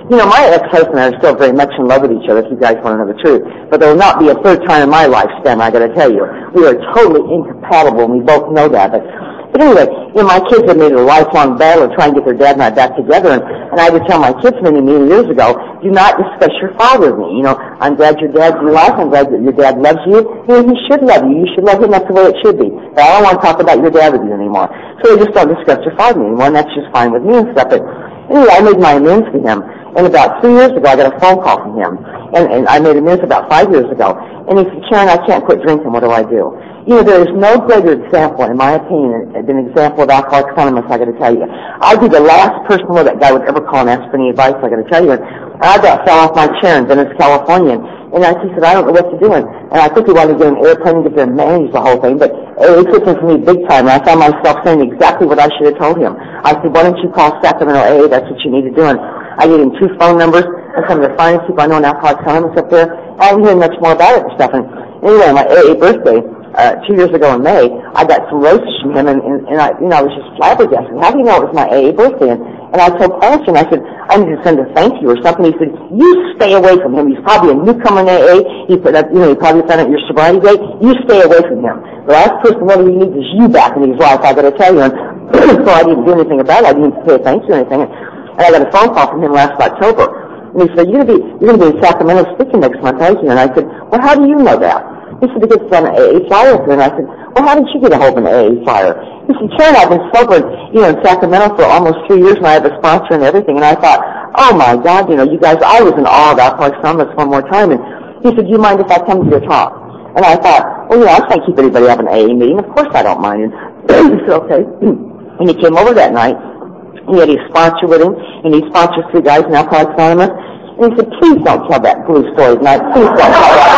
You know, my ex-husband and I are still very much in love with each other, if you guys want to know the truth. But there will not be a third time in my lifespan, I got to tell you. We are totally incompatible, and we both know that. But, but anyway, you know, my kids have made it a lifelong battle to try and get their dad and I back together. And, and I would tell my kids many, many years ago, do not discuss your father with me. You know, I'm glad your dad's alive. I'm glad that your dad loves you. You know, he should love you. You should love him. That's the way it should be. But I don't want to talk about your dad with you anymore. So they just don't discuss your father anymore, and that's just fine with me and stuff. But anyway, I made my amends to him. And about three years ago, I got a phone call from him. And, and I made amends about five years ago. And he said, Karen, I can't quit drinking. What do I do? You know, there is no greater example, in my opinion, than an example of Alcoholics Anonymous, I got to tell you. I'd be the last person where that guy would ever call and ask for any advice, I got to tell you. And I got fell off my chair in Venice, California. And I, he said, I don't know what to do. And, and I think he wanted to get an airplane and get there and manage the whole thing. But it took him for me big time. And I found myself saying exactly what I should have told him. I said, why don't you call Sacramento A A? That's what you need to do. And I gave him two phone numbers and some of the finest people I know in Alcoholics Anonymous up there. I haven't heard much more about it and stuff. And anyway, my A A birthday, uh, two years ago in May, I got some roses from him, and, and, and I, you know, I was just flabbergasted. How do you know it was my A A birthday? And, and I told Paulson, I said, I need to send a thank you or something. He said, you stay away from him. He's probably a newcomer in A A. He put up, you know, he probably found out your sobriety date. You stay away from him. The last person that he needs is you back in his life, I got to tell you. And so I didn't do anything about it. I didn't say thank you or anything. And I got a phone call from him last October. And he said, you're going to be, you're going to be in Sacramento speaking next month, aren't you? And I said, well, how do you know that? He said, because it's on an A A flyer. And I said, well, how did you get a hold of an A A flyer? He said, Karen, I've been sober, you know, in Sacramento for almost three years, and I have a sponsor and everything. And I thought, oh, my God, you know, you guys, I was in awe of Alcoholics Anonymous one more time. And he said, do you mind if I come to your talk? And I thought, well, you know, I can't keep anybody out of an A A meeting. Of course I don't mind. And he said, okay. And he came over that night. He had his sponsor with him, and he sponsors three guys in Alcoholics Anonymous. And he said, please don't tell that blue story tonight. Please don't tell that.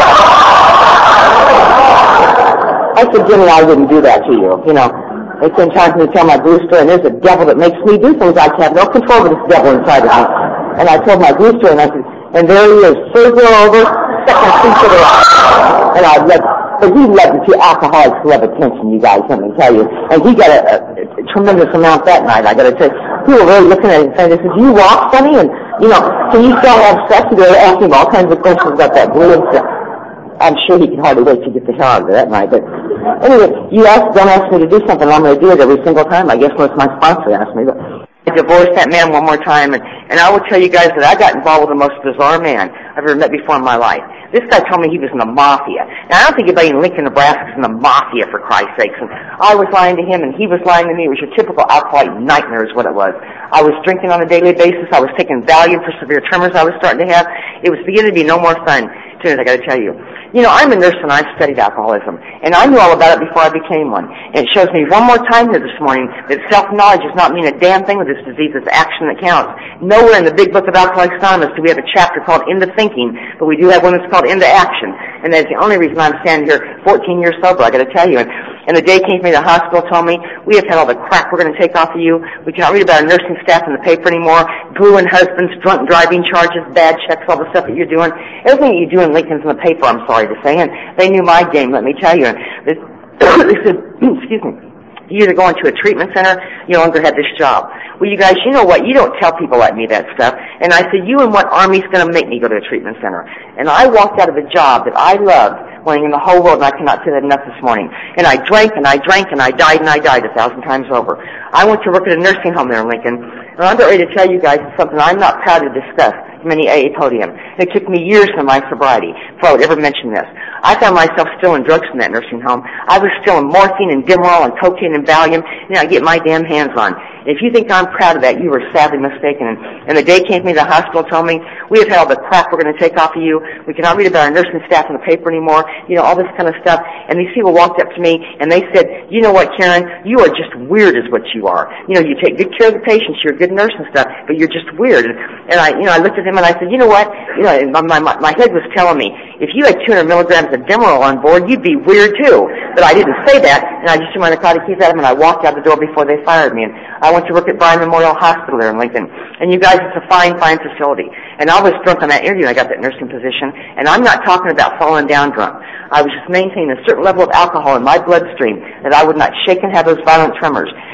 I said, Jimmy, I wouldn't do that to you. You know, it's been time for me to tell my blue story, and there's a devil that makes me do things I have no control over this devil inside of me. And I told my blue story, and I said, and there he is, third row over, second seat to the right. And I led, but he led the two alcoholics who have attention, you guys, let me tell you. And he got a, a, a tremendous amount that night, I got to tell you. People were really looking at him and saying, they said, do you walk funny? And, you know, can you still have sex? And they were asking him all kinds of questions about that blue and stuff. I'm sure he could hardly wait to get the hell out of there that night. But anyway, you ask, don't ask me to do something, I'm going to do it every single time. I guess most my sponsor asked me. But I divorced that man one more time, and, and I will tell you guys that I got involved with the most bizarre man I've ever met before in my life. This guy told me he was in the mafia. Now, I don't think anybody in Lincoln, Nebraska is in the mafia, for Christ's sakes. And I was lying to him, and he was lying to me. It was your typical alcoholic nightmare is what it was. I was drinking on a daily basis. I was taking Valium for severe tremors I was starting to have. It was beginning to be no more fun. As I got to tell you. You know, I'm a nurse and I've studied alcoholism, and I knew all about it before I became one. And it shows me one more time here this morning that self-knowledge does not mean a damn thing with this disease. It's action that counts. Nowhere in the big book of Alcoholics Anonymous do we have a chapter called Into Thinking, but we do have one that's called Into Action. And that's the only reason I'm standing here fourteen years sober, I got to tell you. And, and the day came to me, the hospital told me, we have had all the crap we're going to take off of you. We cannot read about our nursing staff in the paper anymore. Ruined husbands, drunk driving charges, bad checks, all the stuff that you're doing. Everything that you do in Lincoln's in the paper, I'm sorry to say. And they knew my game, let me tell you. They, they said, excuse me, you either go into a treatment center, you no longer have this job. Well, you guys, you know what? You don't tell people like me that stuff. And I said, you and what army's going to make me go to a treatment center? And I walked out of a job that I loved, wanting in the whole world, and I cannot say that enough this morning. And I drank, and I drank, and I died, and I died a thousand times over. I went to work at a nursing home there in Lincoln, and I'm ready to tell you guys something I'm not proud to discuss from any A A podium. It took me years in my sobriety before I would ever mention this. I found myself still in drugs in that nursing home. I was still in morphine and Demerol and cocaine and Valium, and I get my damn hands on. If you think I'm proud of that, you were sadly mistaken. And, and the day came to me, the hospital told me, we have had all the crap we're going to take off of you. We cannot read about our nursing staff in the paper anymore. You know, all this kind of stuff. And these people walked up to me, and they said, you know what, Karen, you are just weird is what you are. You know, you take good care of the patients, you're a good nurse and stuff, but you're just weird. And, and I, you know, I looked at him and I said, you know what, you know, my, my, my head was telling me, if you had two hundred milligrams of Demerol on board, you'd be weird too. But I didn't say that, and I just threw my narcotic keys at him, and I walked out the door before they fired me. And I went to work at Bryan Memorial Hospital there in Lincoln. And you guys, it's a fine, fine facility. And I was drunk on that interview, and I got that nursing position. And I'm not talking about falling down drunk. I was just maintaining a certain level of alcohol in my bloodstream that I would not shake and have those violent tremors.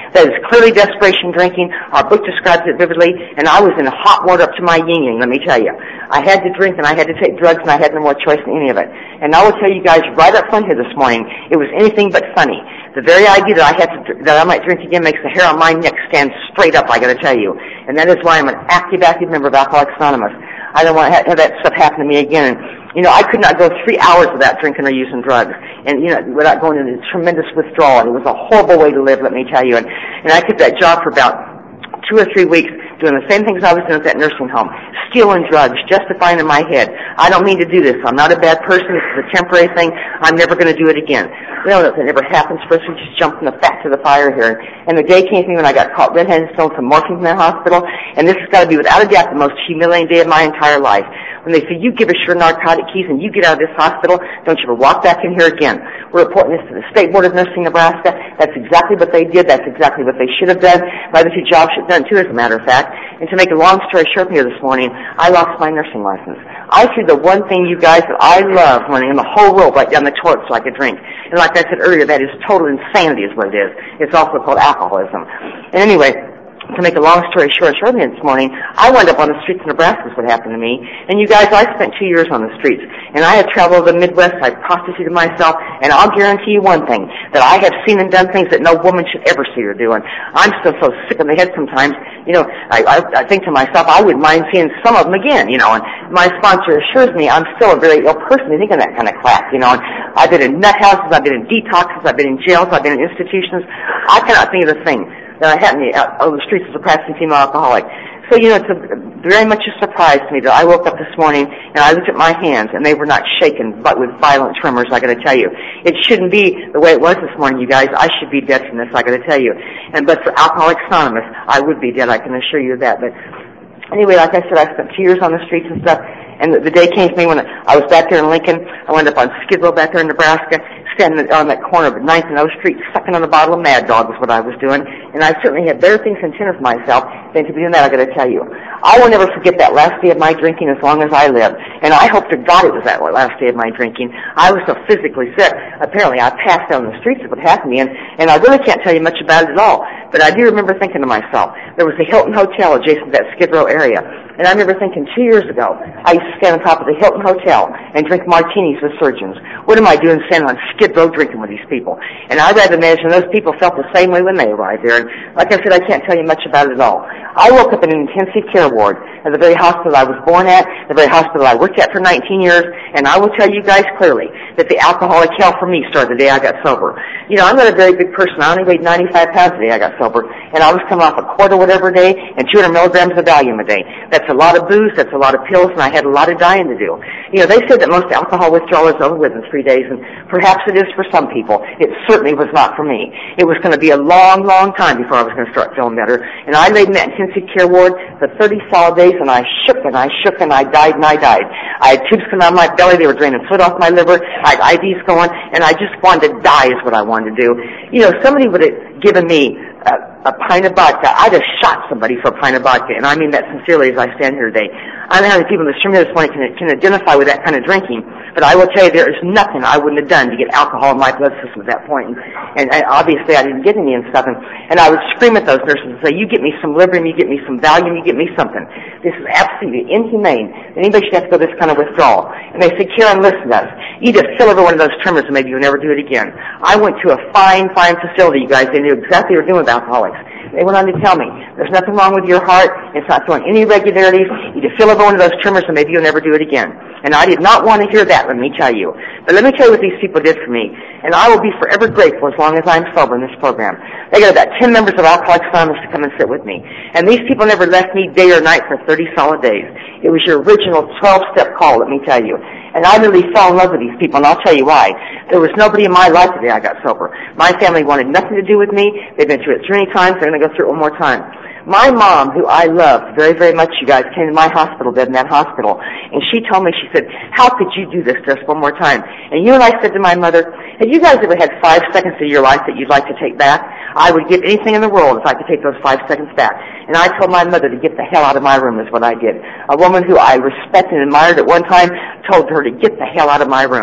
That is clearly desperation drinking. Our book describes it vividly, and I was in hot water up to my yin-yang, let me tell you. I had to drink, and I had to take drugs, and I had no more choice than any of it. And I will tell you guys right up front here this morning, it was anything but funny. The very idea that I had to, that I might drink again makes the hair on my neck stand straight up, I got to tell you. And that is why I'm an active, active member of Alcoholics Anonymous. I don't want to have that stuff happen to me again. You know, I could not go three hours without drinking or using drugs, and you know, without going into tremendous withdrawal. It was a horrible way to live, let me tell you. And, and I kept that job for about two or three weeks, doing the same things I was doing at that nursing home, stealing drugs, justifying in my head. I don't mean to do this. I'm not a bad person. This is a temporary thing. I'm never going to do it again. We don't know if it ever happens for us. We just jump from the fat to the fire here. And the day came to me when I got caught red-handed stealing some morphine from that hospital, and this has got to be without a doubt the most humiliating day of my entire life. When they say, you give us your narcotic keys and you get out of this hospital, don't you ever walk back in here again. We're reporting this to the State Board of Nursing Nebraska. That's exactly what they did. That's exactly what they should have done. My other two jobs should have done too, as a matter of fact. And to make a long story short here this morning, I lost my nursing license. I threw the one thing, you guys, that I love running in the whole world right down the toilet so I could drink. And like I said earlier, that is total insanity is what it is. It's also called alcoholism. And anyway, to make a long story short, shortly this morning, I wound up on the streets of Nebraska is what happened to me. And you guys, I spent two years on the streets. And I have traveled the Midwest. I prostituted myself. And I'll guarantee you one thing, that I have seen and done things that no woman should ever see her doing. I'm still so sick in the head sometimes. You know, I, I, I think to myself, I wouldn't mind seeing some of them again, you know. And my sponsor assures me I'm still a very ill person to think of that kind of crap, you know. And I've been in nut houses. I've been in detoxes. I've been in jails. I've been in institutions. I cannot think of a thing that I had me out on the streets as a practicing female alcoholic. So, you know, it's a, very much a surprise to me that I woke up this morning and I looked at my hands and they were not shaken, but with violent tremors, I got to tell you. It shouldn't be the way it was this morning, you guys. I should be dead from this, I got to tell you. And but for Alcoholics Anonymous, I would be dead, I can assure you of that. But anyway, like I said, I spent two years on the streets and stuff, and the, the day came to me when I was back there in Lincoln. I wound up on Skid Row back there in Nebraska, standing on that corner of ninth and O Street, sucking on a bottle of Mad Dog was what I was doing. And I certainly had better things intended for myself than to be doing that, I got to tell you. I will never forget that last day of my drinking as long as I live. And I hope to God it was that last day of my drinking. I was so physically sick. Apparently, I passed out on the streets of what happened to me, and, and I really can't tell you much about it at all. But I do remember thinking to myself, there was a Hilton Hotel adjacent to that Skid Row area. And I remember thinking two years ago, I used to stand on top of the Hilton Hotel and drink martinis with surgeons. What am I doing standing on Skid Row drinking with these people? And I rather imagine those people felt the same way when they arrived there. And like I said, I can't tell you much about it at all. I woke up in an intensive care ward at the very hospital I was born at, the very hospital I worked at for nineteen years, and I will tell you guys clearly that the alcoholic hell for me started the day I got sober. You know, I'm not a very big person. I only weighed ninety-five pounds the day I got sober, and I was coming off a quart or whatever a day and two hundred milligrams of Valium a day. That's a lot of booze, that's a lot of pills, and I had a lot of dying to do. You know, they said that most alcohol withdrawal is over with in three days, and perhaps it is for some people. It certainly was not for me. It was going to be a long, long time before I was going to start feeling better, and I laid in that intensive care ward for thirty solid days, and I shook and I shook and I died and I died. I had tubes coming out of my belly, they were draining fluid off my liver, I had I Vs going, and I just wanted to die is what I wanted to do. You know, somebody would have given me a, a pint of vodka. I'd have shot somebody for a pint of vodka, and I mean that sincerely as I stand here today. I don't know how many people in this room this morning can, can identify with that kind of drinking, but I will tell you there is nothing I wouldn't have done to get alcohol in my blood system at that point. And, and obviously I didn't get any and stuff, and, and I would scream at those nurses and say, you get me some Librium, you get me some Valium, you get me something. This is absolutely inhumane. Anybody should have to go this kind of withdrawal. And they say, Karen, listen to us. You just fill every one of those tremors and maybe you'll never do it again. I went to a fine, fine facility, you guys. They knew exactly what they were doing with alcoholics. They went on to tell me, there's nothing wrong with your heart. It's not throwing any irregularities. You just fill every one of those tremors and maybe you'll never do it again. And I did not want to hear that, let me tell you. But let me tell you what these people did for me. And I will be forever grateful as long as I'm sober in this program. They got about ten members of Alcoholics Anonymous to come and sit with me. And these people never left me day or night for thirty solid days. It was your original twelve-step call, let me tell you. And I really fell in love with these people, and I'll tell you why. There was nobody in my life the day I got sober. My family wanted nothing to do with me. They've been through it three times. They're going to go through it one more time. My mom, who I loved very, very much, you guys, came to my hospital bed in that hospital, and she told me, she said, how could you do this to us one more time? And you and I said to my mother, have you guys ever had five seconds of your life that you'd like to take back? I would give anything in the world if I could take those five seconds back. And I told my mother to get the hell out of my room is what I did. A woman who I respected and admired at one time told her to get the hell out of my room.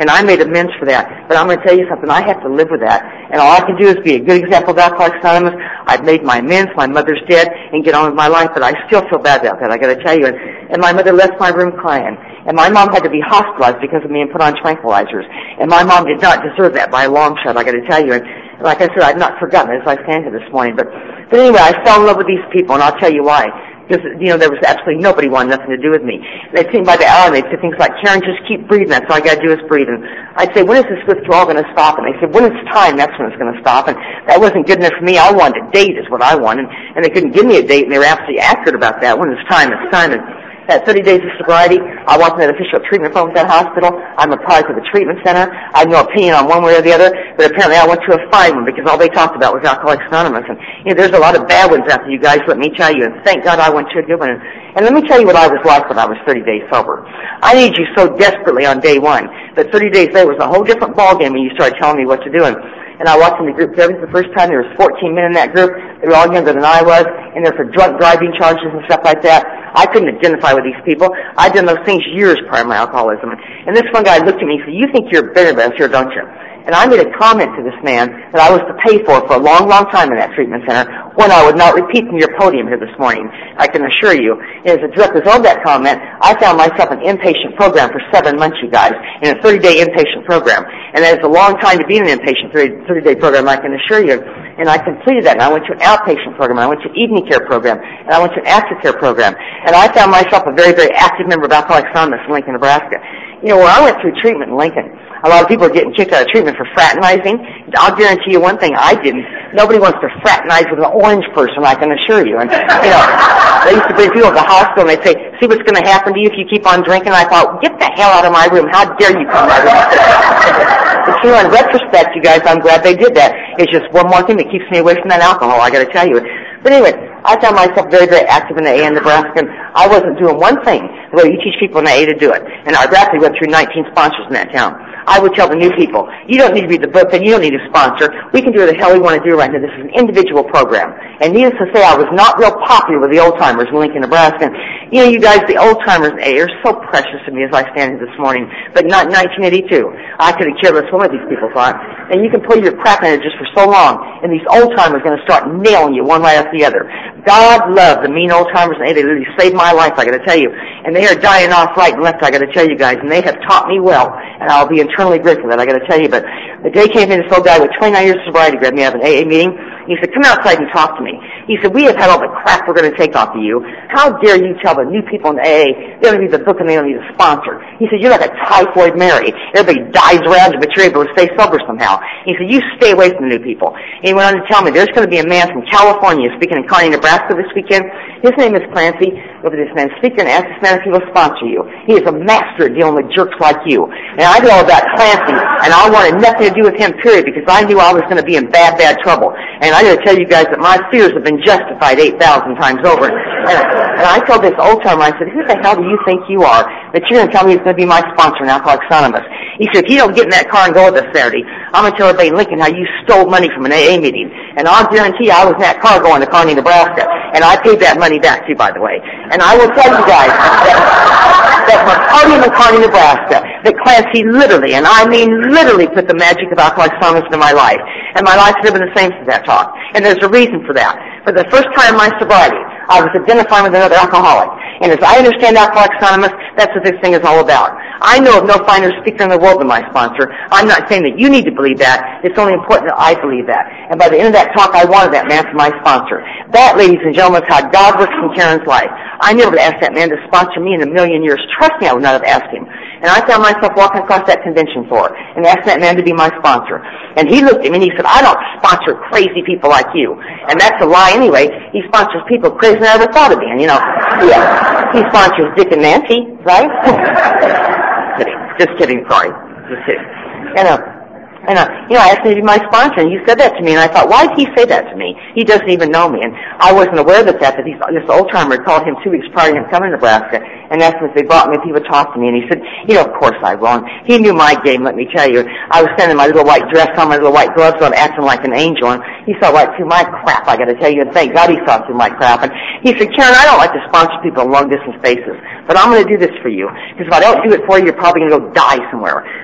and I made amends for that. But I'm going to tell you something. I have to live with that, and all I can do is be a good example of Alcoholics Anonymous. I've made my amends. My mother's dead, and get on with my life, but I still feel bad about that, I got to tell you. And, and my mother left my room crying, and my mom had to be hospitalized because of me and put on tranquilizers, and my mom did not deserve that by a long shot, I got to tell you. And like I said, I've not forgotten it as I stand here this morning. But, but anyway, I fell in love with these people, and I'll tell you why. Because, you know, there was absolutely nobody wanted nothing to do with me. They'd see me by the hour, and they'd say things like, Karen, just keep breathing. That's all I got to do is breathe. And I'd say, when is this withdrawal going to stop? And they said, when it's time, that's when it's going to stop. And that wasn't good enough for me. I wanted a date is what I wanted. And they couldn't give me a date, and they were absolutely accurate about that. When it's time, it's time. And at thirty days of sobriety, I wasn't an official treatment program at that hospital. I'm a product of the treatment center. I had no opinion on one way or the other, but apparently I went to a fine one because all they talked about was Alcoholics Anonymous. And, you know, there's a lot of bad ones out there, you guys, let me tell you, and thank God I went to a good one. And, and let me tell you what I was like when I was thirty days sober. I needed you so desperately on day one that thirty days later was a whole different ballgame when you started telling me what to do. And, and I walked in the group therapy for the first time. There was fourteen men in that group. They were all younger than I was, and they're for drunk driving charges and stuff like that. I couldn't identify with these people. I'd done those things years prior to my alcoholism. And this one guy looked at me and said, you think you're better than us here, don't you? And I made a comment to this man that I was to pay for for a long, long time in that treatment center, one I would not repeat from your podium here this morning, I can assure you. And as a direct result of that comment, I found myself an inpatient program for seven months, you guys, in a thirty-day inpatient program. And that is a long time to be in an inpatient thirty-day program, I can assure you. And I completed that, and I went to an outpatient program, and I went to an evening care program, and I went to an aftercare program. And I found myself a very, very active member of Alcoholics Anonymous in Lincoln, Nebraska. You know, where I went through treatment in Lincoln, a lot of people are getting kicked out of treatment for fraternizing. I'll guarantee you one thing, I didn't. Nobody wants to fraternize with an orange person, I can assure you. And, you know, they used to bring people to the hospital, and they'd say, see what's going to happen to you if you keep on drinking? And I thought, get the hell out of my room. How dare you come to my room? But, you know, in retrospect, you guys, I'm glad they did that. It's just one more thing that keeps me away from that alcohol, I got to tell you. But anyway, I found myself very, very active in the A A in Nebraska, and I wasn't doing one thing the way you teach people in the A A to do it. And I rapidly went through nineteen sponsors in that town. I would tell the new people, you don't need to read the book, and you don't need a sponsor. We can do what the hell we want to do right now. This is an individual program. And needless to say, I was not real popular with the old-timers in Lincoln, Nebraska. And, you know, you guys, the old-timers in A A are so precious to me as I stand here this morning, but not in nineteen eighty-two. I could have cared less what these people thought. And you can pull your crap in it just for so long, and these old-timers are going to start nailing you one right after the other. God love the mean old-timers in A A. They literally saved my life, I got to tell you. And they are dying off right and left, I got to tell you guys, and they have taught me well, and I'll be eternally grateful for that, I got to tell you. But the day came in, this old guy with twenty-nine years of sobriety grabbed me out of an A A meeting. He said, come outside and talk to me. He said, we have had all the crap we're going to take off of you. How dare you tell the new people in the A A they don't need the book and they don't need a sponsor? He said, you're like a typhoid Mary. Everybody dies around you, but you're able to stay sober somehow. He said, you stay away from the new people. And he went on to tell me, there's going to be a man from California speaking in Kearney, Nebraska this weekend. His name is Clancy. Go to this man speaker and ask this man if he will sponsor you. He is a master at dealing with jerks like you. And I know about Clancy, and I wanted nothing to do with him, period, because I knew I was going to be in bad, bad trouble. And I got to tell you guys that my fears have been justified eight thousand times over. And, and I told this old timer, I said, who the hell do you think you are that you're going to tell me he's going to be my sponsor in Alcoholics Anonymous? He said, if you don't get in that car and go with us Saturday, I'm going to tell everybody in Lincoln how you stole money from an A A meeting. And I'll guarantee you I was in that car going to Kearney, Nebraska. And I paid that money back too, by the way. And I will tell you guys that, that from Kearney to Kearney, Nebraska, that Clancy literally, and I mean literally, put the magic of Alcoholics Anonymous into my life. And my life's never been the same since that talk. And there's a reason for that. For the first time in my sobriety, I was identifying with another alcoholic. And as I understand Alcoholics Anonymous, that's what this thing is all about. I know of no finer speaker in the world than my sponsor. I'm not saying that you need to believe that. It's only important that I believe that. And by the end of that talk, I wanted that man for my sponsor. That, ladies and gentlemen, is how God works in Karen's life. I never would ask that man to sponsor me in a million years. Trust me, I would not have asked him. And I found myself walking across that convention floor and asked that man to be my sponsor. And he looked at me and he said, I don't sponsor crazy people like you. And that's a lie anyway. He sponsors people crazier than I ever thought of being, you know. Yeah. He sponsors Dick and Nancy, right? Just kidding. Just kidding, sorry. Just kidding. And, uh, And, uh, you know, I asked him to be my sponsor, and he said that to me, and I thought, why did he say that to me? He doesn't even know me. And I wasn't aware of the fact that these, this old-timer called him two weeks prior to him coming to Nebraska and asked him if they brought me if he would talk to me. And he said, you know, of course I will. And he knew my game, let me tell you. I was standing in my little white dress on, my little white gloves on, acting like an angel, and he saw right through my crap, I got to tell you, and thank God he saw through my crap. And he said, Karen, I don't like to sponsor people on long-distance basis, but I'm going to do this for you, because if I don't do it for you, you're probably going to go die somewhere.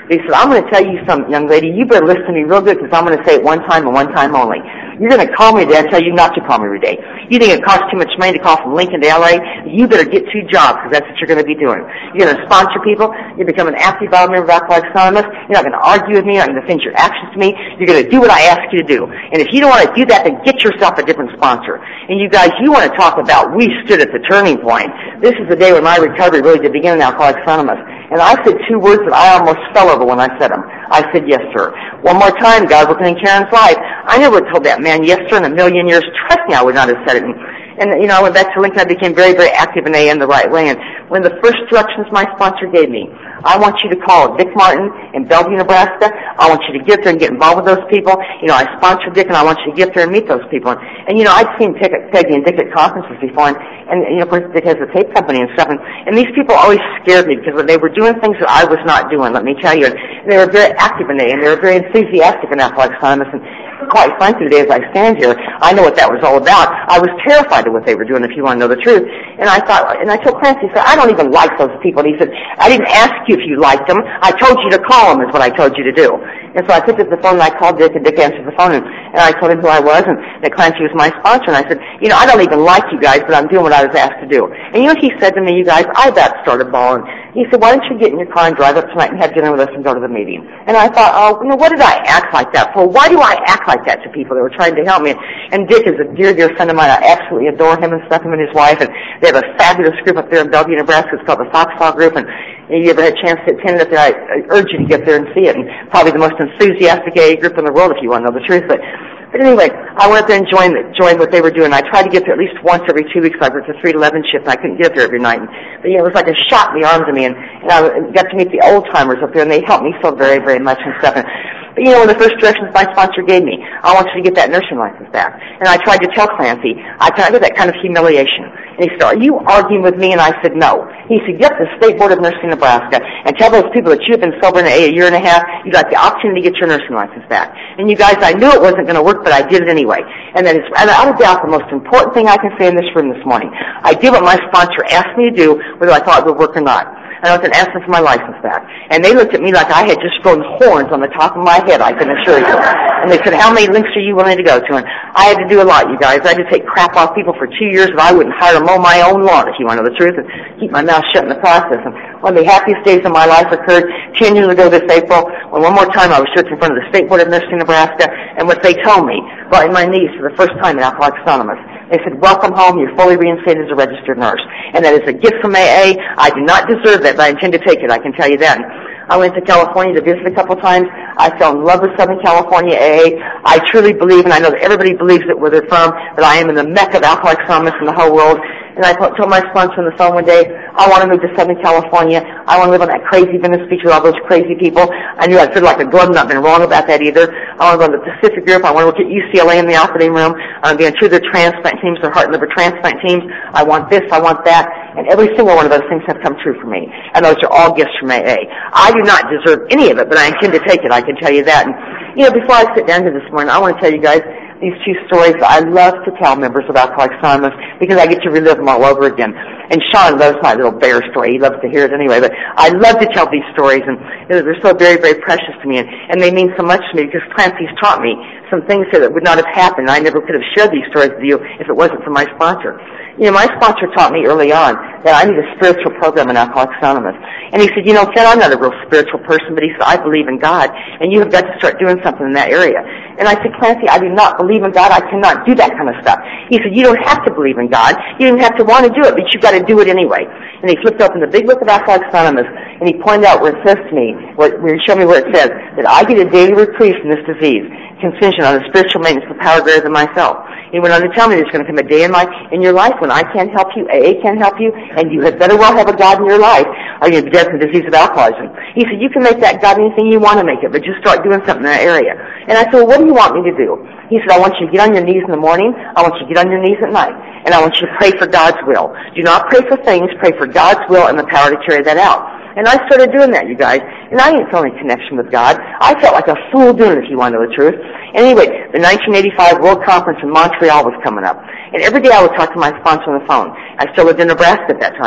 He said, I'm going to tell you something, young lady. You better listen to me real good because I'm going to say it one time and one time only. You're going to call me today. I tell you not to call me every day. You think it costs too much money to call from Lincoln to L A? You better get two jobs because that's what you're going to be doing. You're going to sponsor people. You become an active member of Alcoholics Anonymous. You're not going to argue with me. You're not going to defend your actions to me. You're going to do what I ask you to do. And if you don't want to do that, then get yourself a different sponsor. And you guys, you want to talk about we stood at the turning point. This is the day when my recovery really did begin in Alcoholics Anonymous. And I said two words that I almost fell over when I said them. I said, yes, sir. One more time, God, working in Karen's life. I never told that man yes, sir, in a million years. Trust me, I would not have said it. And, and you know, I went back to Lincoln. I became very, very active in A A in the right way. And one of the first directions my sponsor gave me, I want you to call Dick Martin in Bellevue, Nebraska. I want you to get there and get involved with those people. You know, I sponsored Dick, and I want you to get there and meet those people. And, and you know, I'd seen Peggy and Dick at conferences before, and, and you know, of course, Dick has a tape company and stuff. And, and these people always scared me because they were doing things that I was not doing, let me tell you. And they were very active in A A, and they were very enthusiastic in Alcoholics Anonymous. And quite frankly, today as I stand here, I know what that was all about. I was terrified of what they were doing, if you want to know the truth. And I thought, and I told Clancy, I said, I don't even like those people. And he said, I didn't ask you if you liked them. I told you to call them is what I told you to do. And so I picked up the phone and I called Dick, and Dick answered the phone, and, and I told him who I was and that Clancy was my sponsor. And I said, you know, I don't even like you guys, but I'm doing what I was asked to do. And you know what he said to me, you guys? I about started bawling. He said, why don't you get in your car and drive up tonight and have dinner with us and go to the meeting? And I thought, oh, you know, what did I act like that for? Why do I act like that to people that were trying to help me? And Dick is a dear, dear friend of mine. I absolutely adore him and stuff, him and his wife. And they have a fabulous group up there in Bellevue, Nebraska. It's called the Foxhall Group. And if you ever had a chance to attend it up there, I, I urge you to get there and see it. And probably the most enthusiastic A A group in the world, if you want to know the truth. But But anyway, I went there and joined, joined what they were doing. I tried to get there at least once every two weeks. I worked a three to eleven shift, and I couldn't get there every night. And, but, you know, it was like a shot in the arm to me, and, and I got to meet the old-timers up there, and they helped me so very, very much and stuff. And, but, you know, one of the first directions my sponsor gave me, I want you to get that nursing license back. And I tried to tell Clancy, I tried to do that kind of humiliation. And he said, are you arguing with me? And I said, no. He said, get the State Board of Nursing Nebraska and tell those people that you have been sober in a, a year and a half, you got the opportunity to get your nursing license back. And you guys, I knew it wasn't going to work, but I did it anyway. And that is, without a doubt, the most important thing I can say in this room this morning. I did what my sponsor asked me to do, whether I thought it would work or not. And I went and asked them for my license back. And they looked at me like I had just grown horns on the top of my head, I can assure you. And they said, how many links are you willing to go to? And I had to do a lot, you guys. I had to take crap off people for two years, and I wouldn't hire to mow my own lawn, if you want to know the truth, and keep my mouth shut in the process. And one of the happiest days of my life occurred ten years ago this April, when one more time I was searching in front of the State Board of Nursing Nebraska, and what they told me brought in my knees for the first time in Alcoholics Anonymous. They said, welcome home, you're fully reinstated as a registered nurse. And that is a gift from A A. I do not deserve that, but I intend to take it, I can tell you that. I went to California to visit a couple of times. I fell in love with Southern California A A. I truly believe, and I know that everybody believes it where they're from, that I am in the mecca of Alcoholics Anonymous in the whole world. And I told my sponsor on the phone one day, I want to move to Southern California. I want to live on that crazy Venice Beach with all those crazy people. I knew I'd feel like a glutton. I've been wrong about that either. I want to go to the Pacific Group. I want to work at U C L A in the operating room. I want to be on two of their transplant teams, their heart and liver transplant teams. I want this, I want that. And every single one of those things have come true for me. And those are all gifts from A A. I do not deserve any of it, but I intend to take it, I can tell you that. And, you know, before I sit down here this morning, I want to tell you guys these two stories that I love to tell members of Alcoholics Anonymous because I get to relive them all over again. And Sean loves my little bear story. He loves to hear it anyway. But I love to tell these stories, and they're so very, very precious to me. And, and they mean so much to me because Clancy's taught me some things that would not have happened. I never could have shared these stories with you if it wasn't for my sponsor. You know, my sponsor taught me early on that I need a spiritual program in Alcoholics Anonymous. And he said, you know, Ken, I'm not a real spiritual person, but he said, I believe in God, and you have got to start doing something in that area. And I said, Clancy, I do not believe in God. I cannot do that kind of stuff. He said, you don't have to believe in God. You don't even have to want to do it, but you've got to do it anyway. And he flipped open the big book of Alcoholics Anonymous, and he pointed out where it says to me, where, where he showed me where it says that I get a daily reprieve from this disease, contingent on the spiritual maintenance of the power greater than myself. He went on to tell me there's going to come a day in my in your life when I can't help you, A A can't help you, and you had better well have a God in your life, or you're going to be dead from the disease of alcoholism. He said, you can make that God anything you want to make it, but just start doing something in that area. And I said, well, what do you want me to do? He said, I want you to get on your knees in the morning, I want you to get on your knees at night, and I want you to pray for God's will. Do not pray for things, pray for God's will and the power to carry that out. And I started doing that, you guys. And I didn't feel any connection with God. I felt like a fool doing it, if you want to know the truth. Anyway, the nineteen eighty-five World Conference in Montreal was coming up. And every day I would talk to my sponsor on the phone. I still lived in Nebraska at that time.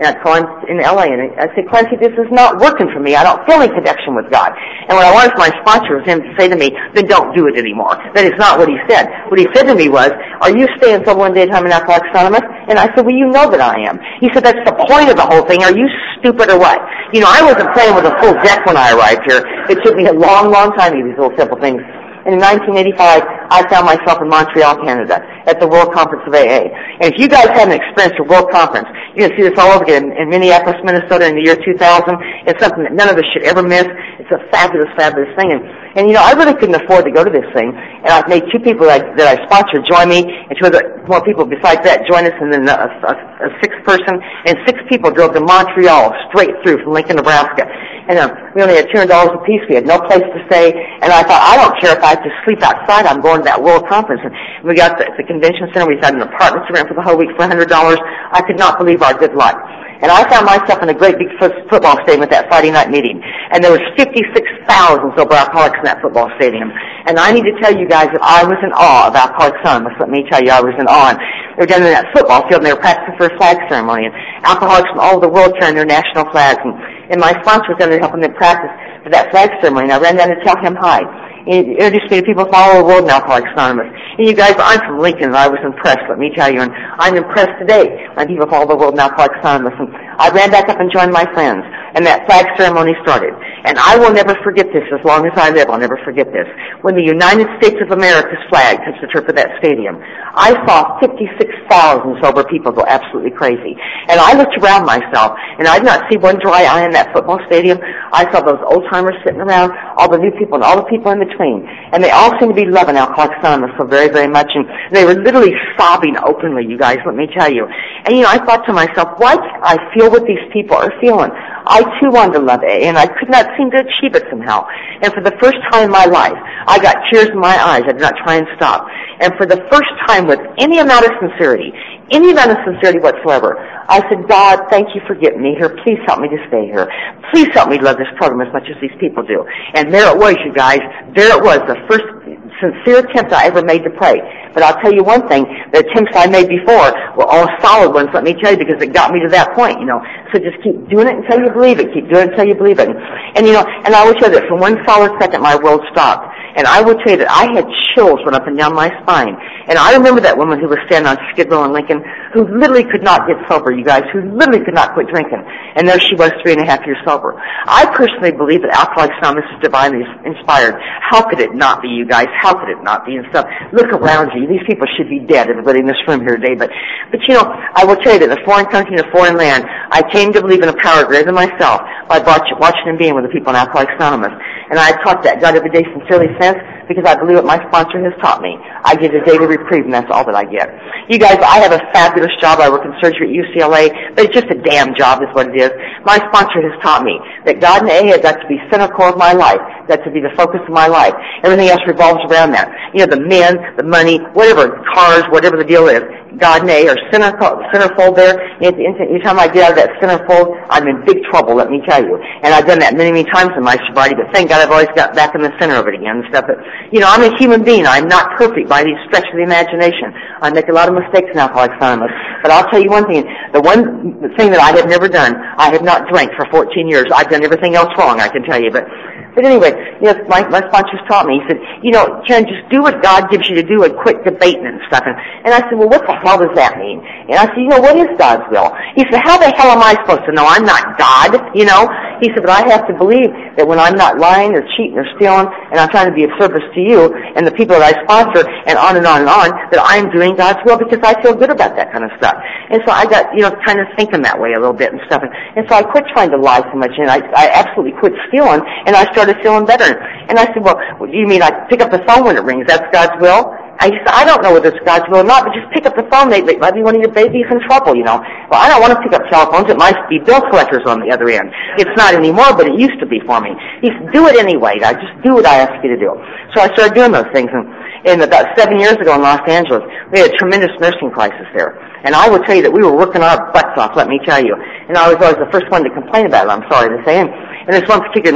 and I call him in L A, and I said, Clancy, this is not working for me. I don't feel any connection with God. And what I wanted for my sponsor was him to say to me, then don't do it anymore. That is not what he said. What he said to me was, are you staying sober one daytime in Alcoholics Anonymous? And I said, well, you know that I am. He said, that's the point of the whole thing. Are you stupid or what? You know, I wasn't playing with a full deck when I arrived here. It took me a long, long time to do these little simple things. And in nineteen eighty-five, I found myself in Montreal, Canada, at the World Conference of A A. And if you guys haven't experienced a World Conference, you're going to see this all over again in Minneapolis, Minnesota in the year two thousand. It's something that none of us should ever miss. It's a fabulous, fabulous thing. And, and you know, I really couldn't afford to go to this thing. And I've made two people that I, that I sponsored join me, and two other more people besides that join us, and then a, a, a sixth person, and six people drove to Montreal straight through from Lincoln, Nebraska. And um, we only had two hundred dollars apiece. We had no place to stay. And I thought, I don't care if I have to sleep outside. I'm going to that World Conference. And we got to the convention center. We had an apartment to rent for the whole week for one hundred dollars. I could not believe our good luck. And I found myself in a great big football stadium at that Friday night meeting. And there was fifty-six thousand sober alcoholics in that football stadium. And I need to tell you guys that I was in awe of Alcoholics Anonymous. Let me tell you, I was in awe. And they were down in that football field, and they were practicing for a flag ceremony. And alcoholics from all over the world carrying their national flags. And, and my sponsor was down there helping them practice for that flag ceremony. And I ran down to tell him hi. He introduced me to people from all over the world in Alcoholics Anonymous. And you guys, I'm from Lincoln, and I was impressed, let me tell you. And I'm impressed today by people from all over the world in Alcoholics Anonymous. And I ran back up and joined my friends, and that flag ceremony started. And I will never forget this as long as I live. I'll never forget this. When the United States of America's flag touched the turf of that stadium, I saw fifty-six thousand sober people go absolutely crazy. And I looked around myself, and I did not see one dry eye in that football stadium. I saw those old-timers sitting around, all the new people and all the people in between. And they all seemed to be loving Alcoholics Anonymous so very, very much. And they were literally sobbing openly, you guys, let me tell you. And, you know, I thought to myself, why can't I feel what these people are feeling? I, too, wanted to love A A, and I could not seem to achieve it somehow. And for the first time in my life, I got tears in my eyes. I did not try and stop. And for the first time, with any amount of sincerity, any amount of sincerity whatsoever, I said, God, thank you for getting me here. Please help me to stay here. Please help me love this program as much as these people do. And there it was, you guys. There it was, the first sincere attempt I ever made to pray. But I'll tell you one thing, the attempts I made before were all solid ones, let me tell you, because it got me to that point, you know. So just keep doing it until you believe it. Keep doing it until you believe it. And, you know, and I will tell you that for one solid second, my world stopped. And I will tell you that I had chills run up and down my spine. And I remember that woman who was standing on Skid Row in Lincoln, who literally could not get sober, you guys, who literally could not quit drinking. And there she was, three and a half years sober. I personally believe that Alcoholics Anonymous is divinely inspired. How could it not be, you guys? How could it not be and stuff? Look around you. These people should be dead, everybody in this room here today. But, but you know, I will tell you that in a foreign country, in a foreign land, I came to believe in a power greater than myself by watching and being with the people in Alcoholics Anonymous. And I taught that God every day sincerely since, because I believe what my sponsor has taught me. I get a daily reprieve, and that's all that I get. You guys, I have a fabulous job. I work in surgery at U C L A, but it's just a damn job is what it is. My sponsor has taught me that God and A A have got to be center core of my life. That's to be the focus of my life. Everything else revolves around that. You know, the men, the money, whatever, cars, whatever the deal is, God and A A are center, centerfold there. Anytime I get out of that centerfold, I'm in big trouble, let me tell you. And I've done that many, many times in my sobriety, but thank God I've always got back in the center of it again and stuff. But, you know, I'm a human being. I'm not perfect by any stretch of the imagination. I make a lot of mistakes in Alcoholics Anonymous. But I'll tell you one thing. The one thing that I have never done, I have not drank for fourteen years. I've done everything else wrong, I can tell you. But But anyway, you know, my, my sponsor's taught me. He said, you know, Karen, just do what God gives you to do and quit debating and stuff. And, and I said, well, what the hell does that mean? And I said, you know, what is God's will? He said, how the hell am I supposed to know? I'm not God, you know? He said, but I have to believe that when I'm not lying or cheating or stealing and I'm trying to be of service to you and the people that I sponsor and on and on and on, that I'm doing God's will because I feel good about that kind of stuff. And so I got, you know, kind of thinking that way a little bit and stuff. And, and so I quit trying to lie so much, and I, I absolutely quit stealing, and I started feeling better. And I said, well, what do you mean I pick up the phone when it rings? That's God's will? I said, I don't know whether it's God's will or not, but just pick up the phone. They, they might be one of your babies in trouble, you know. Well, I don't want to pick up telephones. It might be bill collectors on the other end. It's not anymore, but it used to be for me. He said, do it anyway. I just do what I ask you to do. So I started doing those things. And, and about seven years ago in Los Angeles, we had a tremendous nursing crisis there. And I will tell you that we were working our butts off, let me tell you. And I was always the first one to complain about it, I'm sorry to say. And, and this one particular night,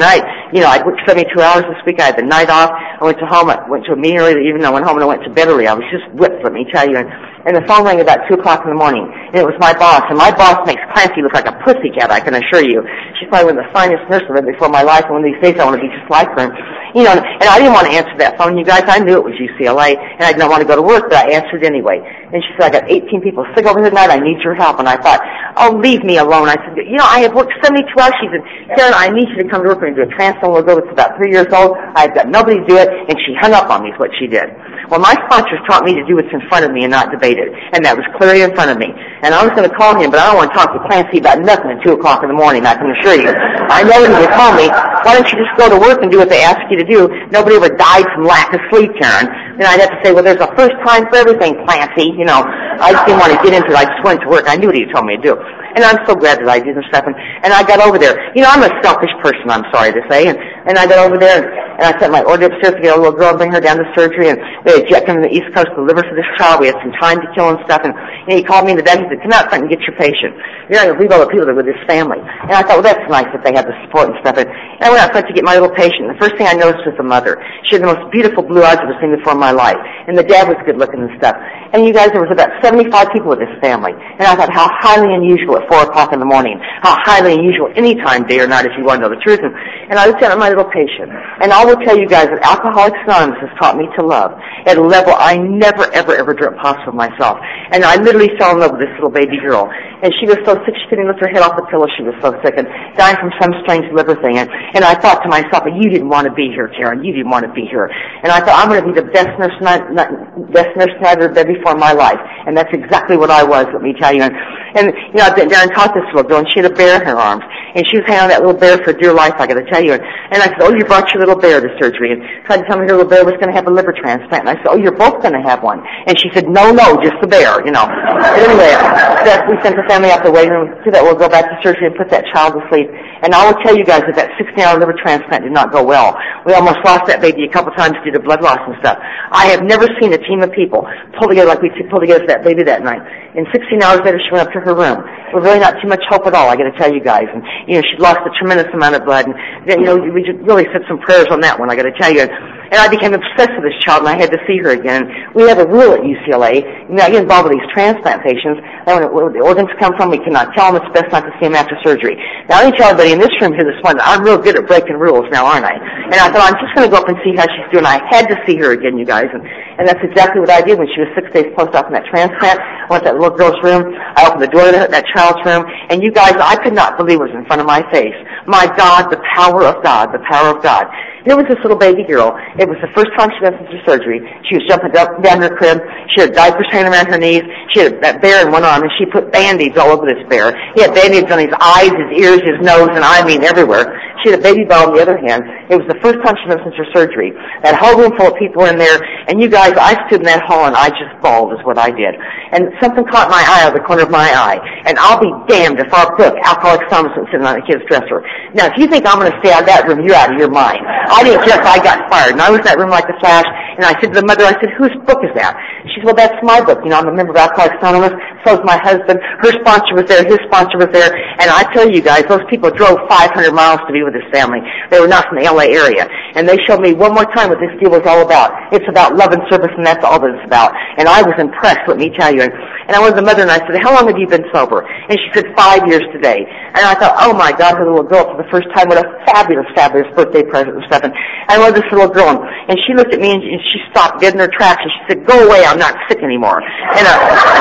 you know, I worked seventy-two hours this week. I had the night off. I went to home. I went to a meeting early. Even though I went home and I went to bed early, I was just whipped, let me tell you. And, and the phone rang about two o'clock in the morning, and it was my boss. And my boss makes Clancy look like a pussycat, I can assure you. She's probably one of the finest nurses I've ever before my life, and one of these days I want to be just like her. You know, and I didn't want to answer that phone, you guys. I knew it was U C L A, and I didn't want to go to work, but I answered anyway. And she said, I got eighteen people sick over here tonight. I need your help. And I thought, oh, leave me alone. I said, you know, I have worked seventy-two hours. She said, Karen, I need you to come to work and do a transplant. We'll go. It's about three years old. I've got nobody to do it. And she hung up on me is what she did. Well, my sponsors taught me to do what's in front of me and not debate it. And that was clearly in front of me. And I was going to call him, but I don't want to talk to Clancy about nothing at two o'clock in the morning, I can assure you. I know when you call me, why don't you just go to work and do what they ask you to do? Nobody ever died from lack of sleep, Karen. Then I'd have to say, well, there's a first time for everything, Clancy. You know, I just didn't want to get into it. I just went to work. I knew what he told me to do. And I'm so glad that I did and stuff. And, and I got over there. You know, I'm a selfish person, I'm sorry to say. And, and I got over there, and, and I sent my order upstairs to get a little girl and bring her down to surgery. And we had jet come to the East Coast to deliver for this child. We had some time to kill and stuff. And, and he called me in the bed. He said, come out front and get your patient. You're not going to believe all the people that are with this family. And I thought, well, that's nice that they have the support and stuff. And, and I went out front to get my little patient. And the first thing I noticed was the mother. She had the most beautiful blue eyes I've ever seen before in my life. And the dad was good looking and stuff. And you guys, there was about seventy-five people with this family. And I thought, how highly unusual at four o'clock in the morning. How highly unusual any time, day or night, if you want to know the truth. And, and I looked down at my little patient. And I will tell you guys that Alcoholics Anonymous has taught me to love at a level I never, ever, ever dreamt possible myself. And I literally fell in love with this little baby girl. And she was so sick, she couldn't lift her head off the pillow. She was so sick and dying from some strange liver thing. And, and I thought to myself, you didn't want to be here, Karen. You didn't want to be here. And I thought, I'm going to be the best nurse, not, not, best nurse I've ever been before in my life. And that's exactly what I was, let me tell you. And, and you know, I've been down and taught this little girl, and she had a bear in her arms. And she was hanging on that little bear for dear life, I got to tell you. And, and I said, oh, you brought your little bear to surgery. And tried to tell me her little bear was going to have a liver transplant. And I said, oh, you're both going to have one. And she said, no, no, just the bear, you know. But anyway, that, we sent the family out the waiting room so that we'll go back to surgery and put that child to sleep. And I will tell you guys that that sixteen-hour liver transplant did not go well. We almost lost that baby a couple times due to blood loss and stuff. I have never seen a team of people pull together like we pulled together for that baby that night. And sixteen hours later, she went up to her room. There was really not too much hope at all, I got to tell you guys. And, you know, she'd lost a tremendous amount of blood. And, you know, we just really said some prayers on that one, I got to tell you. And I became obsessed with this child, and I had to see her again. We have a rule at U C L A. You know, I get involved with these transplant patients. And when the organs come from, we cannot tell them. It's best not to see them after surgery. Now, let me tell everybody in this room here this morning, I'm real good at breaking rules now, aren't I? And I thought, I'm just going to go up and see how she's doing. I had to see her again, you guys. And, and that's exactly what I did when she was six days post-op in that transplant. I went to that little girl's room. I opened the door to that, that child's room. And you guys, I could not believe what was in front of my face. My God, the power of God, the power of God. There was this little baby girl. It was the first time she went through surgery. She was jumping up down her crib. She had diapers hanging around her knees. She had that bear in one arm, and she put Band-Aids all over this bear. He had Band-Aids on his eyes, his ears, his nose, and I mean everywhere. She had a baby doll on the other hand. It was the first time she went since her surgery. That whole room full of people in there, and you guys, I stood in that hall, and I just bawled is what I did. And something caught my eye out of the corner of my eye. And I'll be damned if our book, Alcoholics Anonymous, was sitting on a kid's dresser. Now, if you think I'm going to stay out of that room, you're out of your mind. I didn't care if I got fired. And I was in that room like a flash, and I said to the mother, I said, whose book is that? She said, well, that's my book. You know, I'm a member of Alcoholics Anonymous. So is my husband. Her sponsor was there. His sponsor was there. And I tell you guys, those people drove five hundred miles to be with this family. They were not from the L A area. And they showed me one more time what this deal was all about. It's about love and service, and that's all that it's about. And I was impressed, let me tell you. And, and I went to the mother, and I said, how long have you been sober? And she said, five years today. And I thought, oh, my God, her little girl for the first time. What a fabulous, fabulous birthday present and stuff. And I love this little girl. And she looked at me, and she stopped dead in her tracks, and she said, go away, I'm not sick anymore. And uh,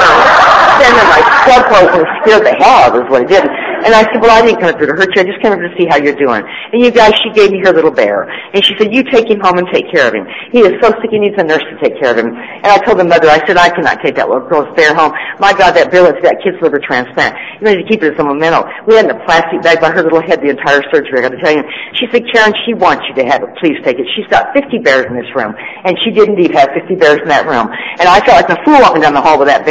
uh, then my blood closed and scared the hell out of her is what it did. And I said, well, I didn't come up here to hurt you. I just came up to see how you're doing. And you guys, she gave me her little bear. And she said, you take him home and take care of him. He is so sick, he needs a nurse to take care of him. And I told the mother, I said, I cannot take that little girl's bear home. My God, that bear went to that kid's liver transplant. You need to keep it as a memento. We had in a plastic bag by her little head the entire surgery, I got to tell you. She said, Karen, she wants you to have it. Please take it. She's got fifty bears in this room. And she did indeed have fifty bears in that room. And I felt like a fool walking down the hall with that bear.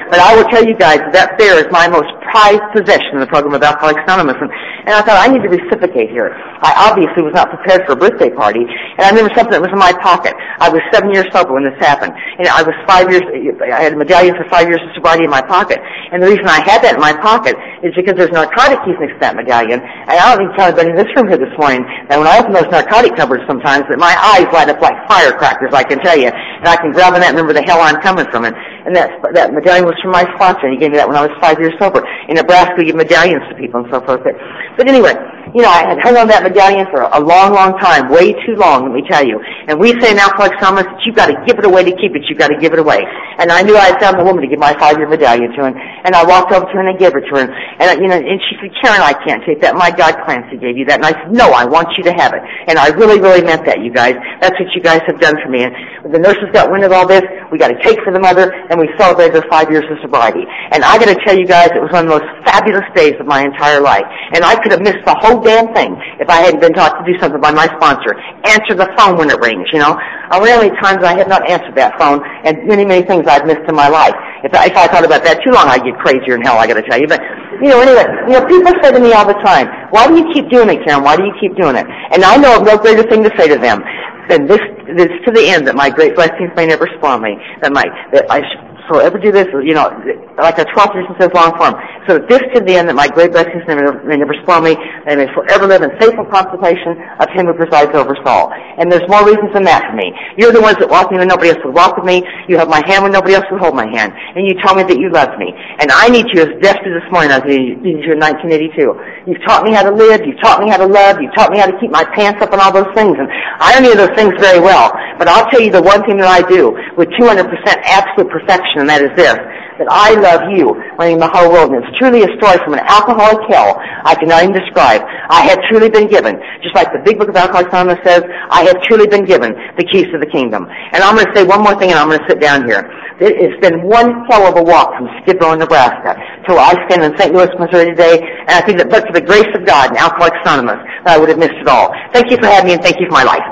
But I will tell you guys that there is my most prized possession in the program of Alcoholics Anonymous. And, and I thought, I need to reciprocate here. I obviously was not prepared for a birthday party. And I remember something that was in my pocket. I was seven years sober when this happened. And I was five years, I had a medallion for five years of sobriety in my pocket. And the reason I had that in my pocket is because there's narcotic use next to that medallion. And I don't need to tell anybody in this room here this morning that when I open those narcotic cupboards sometimes that my eyes light up like firecrackers, I can tell you. And I can grab on that and remember the hell I'm coming from it. And that, that medallion was from my sponsor, and he gave me that when I was five years sober. In Nebraska, we give medallions to people and so forth. But, but anyway, you know, I had hung on that medallion for a long, long time, way too long, let me tell you. And we say in Alcoholics Anonymous that you've got to give it away to keep it. You've got to give it away. And I knew I had found the woman to give my five-year medallion to, and, and I walked over to her and I gave it to her. And, and, you know, and she said, Karen, I can't take that. My God, Clancy gave you that. And I said, no, I want you to have it. And I really, really meant that, you guys. That's what you guys have done for me. And when the nurses got wind of all this, we got a cake for the mother, and we celebrated her five years of sobriety. And I got to tell you guys, it was one of the most fabulous days of my entire life. And I could have missed the whole damn thing if I hadn't been taught to do something by my sponsor. Answer the phone when it rings, you know. I wonder how many times I have not answered that phone, and many, many things I've missed in my life. If I, if I thought about that too long, I'd get crazier in hell, I got to tell you. But, you know, anyway, you know, people say to me all the time, why do you keep doing it, Karen? Why do you keep doing it? And I know of no greater thing to say to them than this, this to the end, that my great blessings may never spoil me, that my, that I shall ever do this, you know, like a twelfth edition says, long form. So that this to the end, that my great blessings may never, may never spoil me, and may forever live in faithful contemplation of Him who presides over us all. And there's more reasons than that for me. You're the ones that walk me when nobody else would walk with me. You have my hand when nobody else would hold my hand. And you tell me that you love me. And I need you as desperately this morning as I needed you in nineteen eighty-two. You've taught me how to live. You've taught me how to love. You've taught me how to keep my pants up and all those things. And I don't do those things very well. But I'll tell you the one thing that I do with two hundred percent absolute perfection, and that is this, that I love you running the whole world. And it's truly a story from an alcoholic hell I cannot even describe. I have truly been given, just like the big book of Alcoholics Anonymous says, I have truly been given the keys to the kingdom. And I'm going to say one more thing, and I'm going to sit down here. It's been one hell of a walk from Skid Row, Nebraska, till I stand in Saint Louis, Missouri today, and I think that but for the grace of God and Alcoholics Anonymous, I would have missed it all. Thank you for having me, and thank you for my life.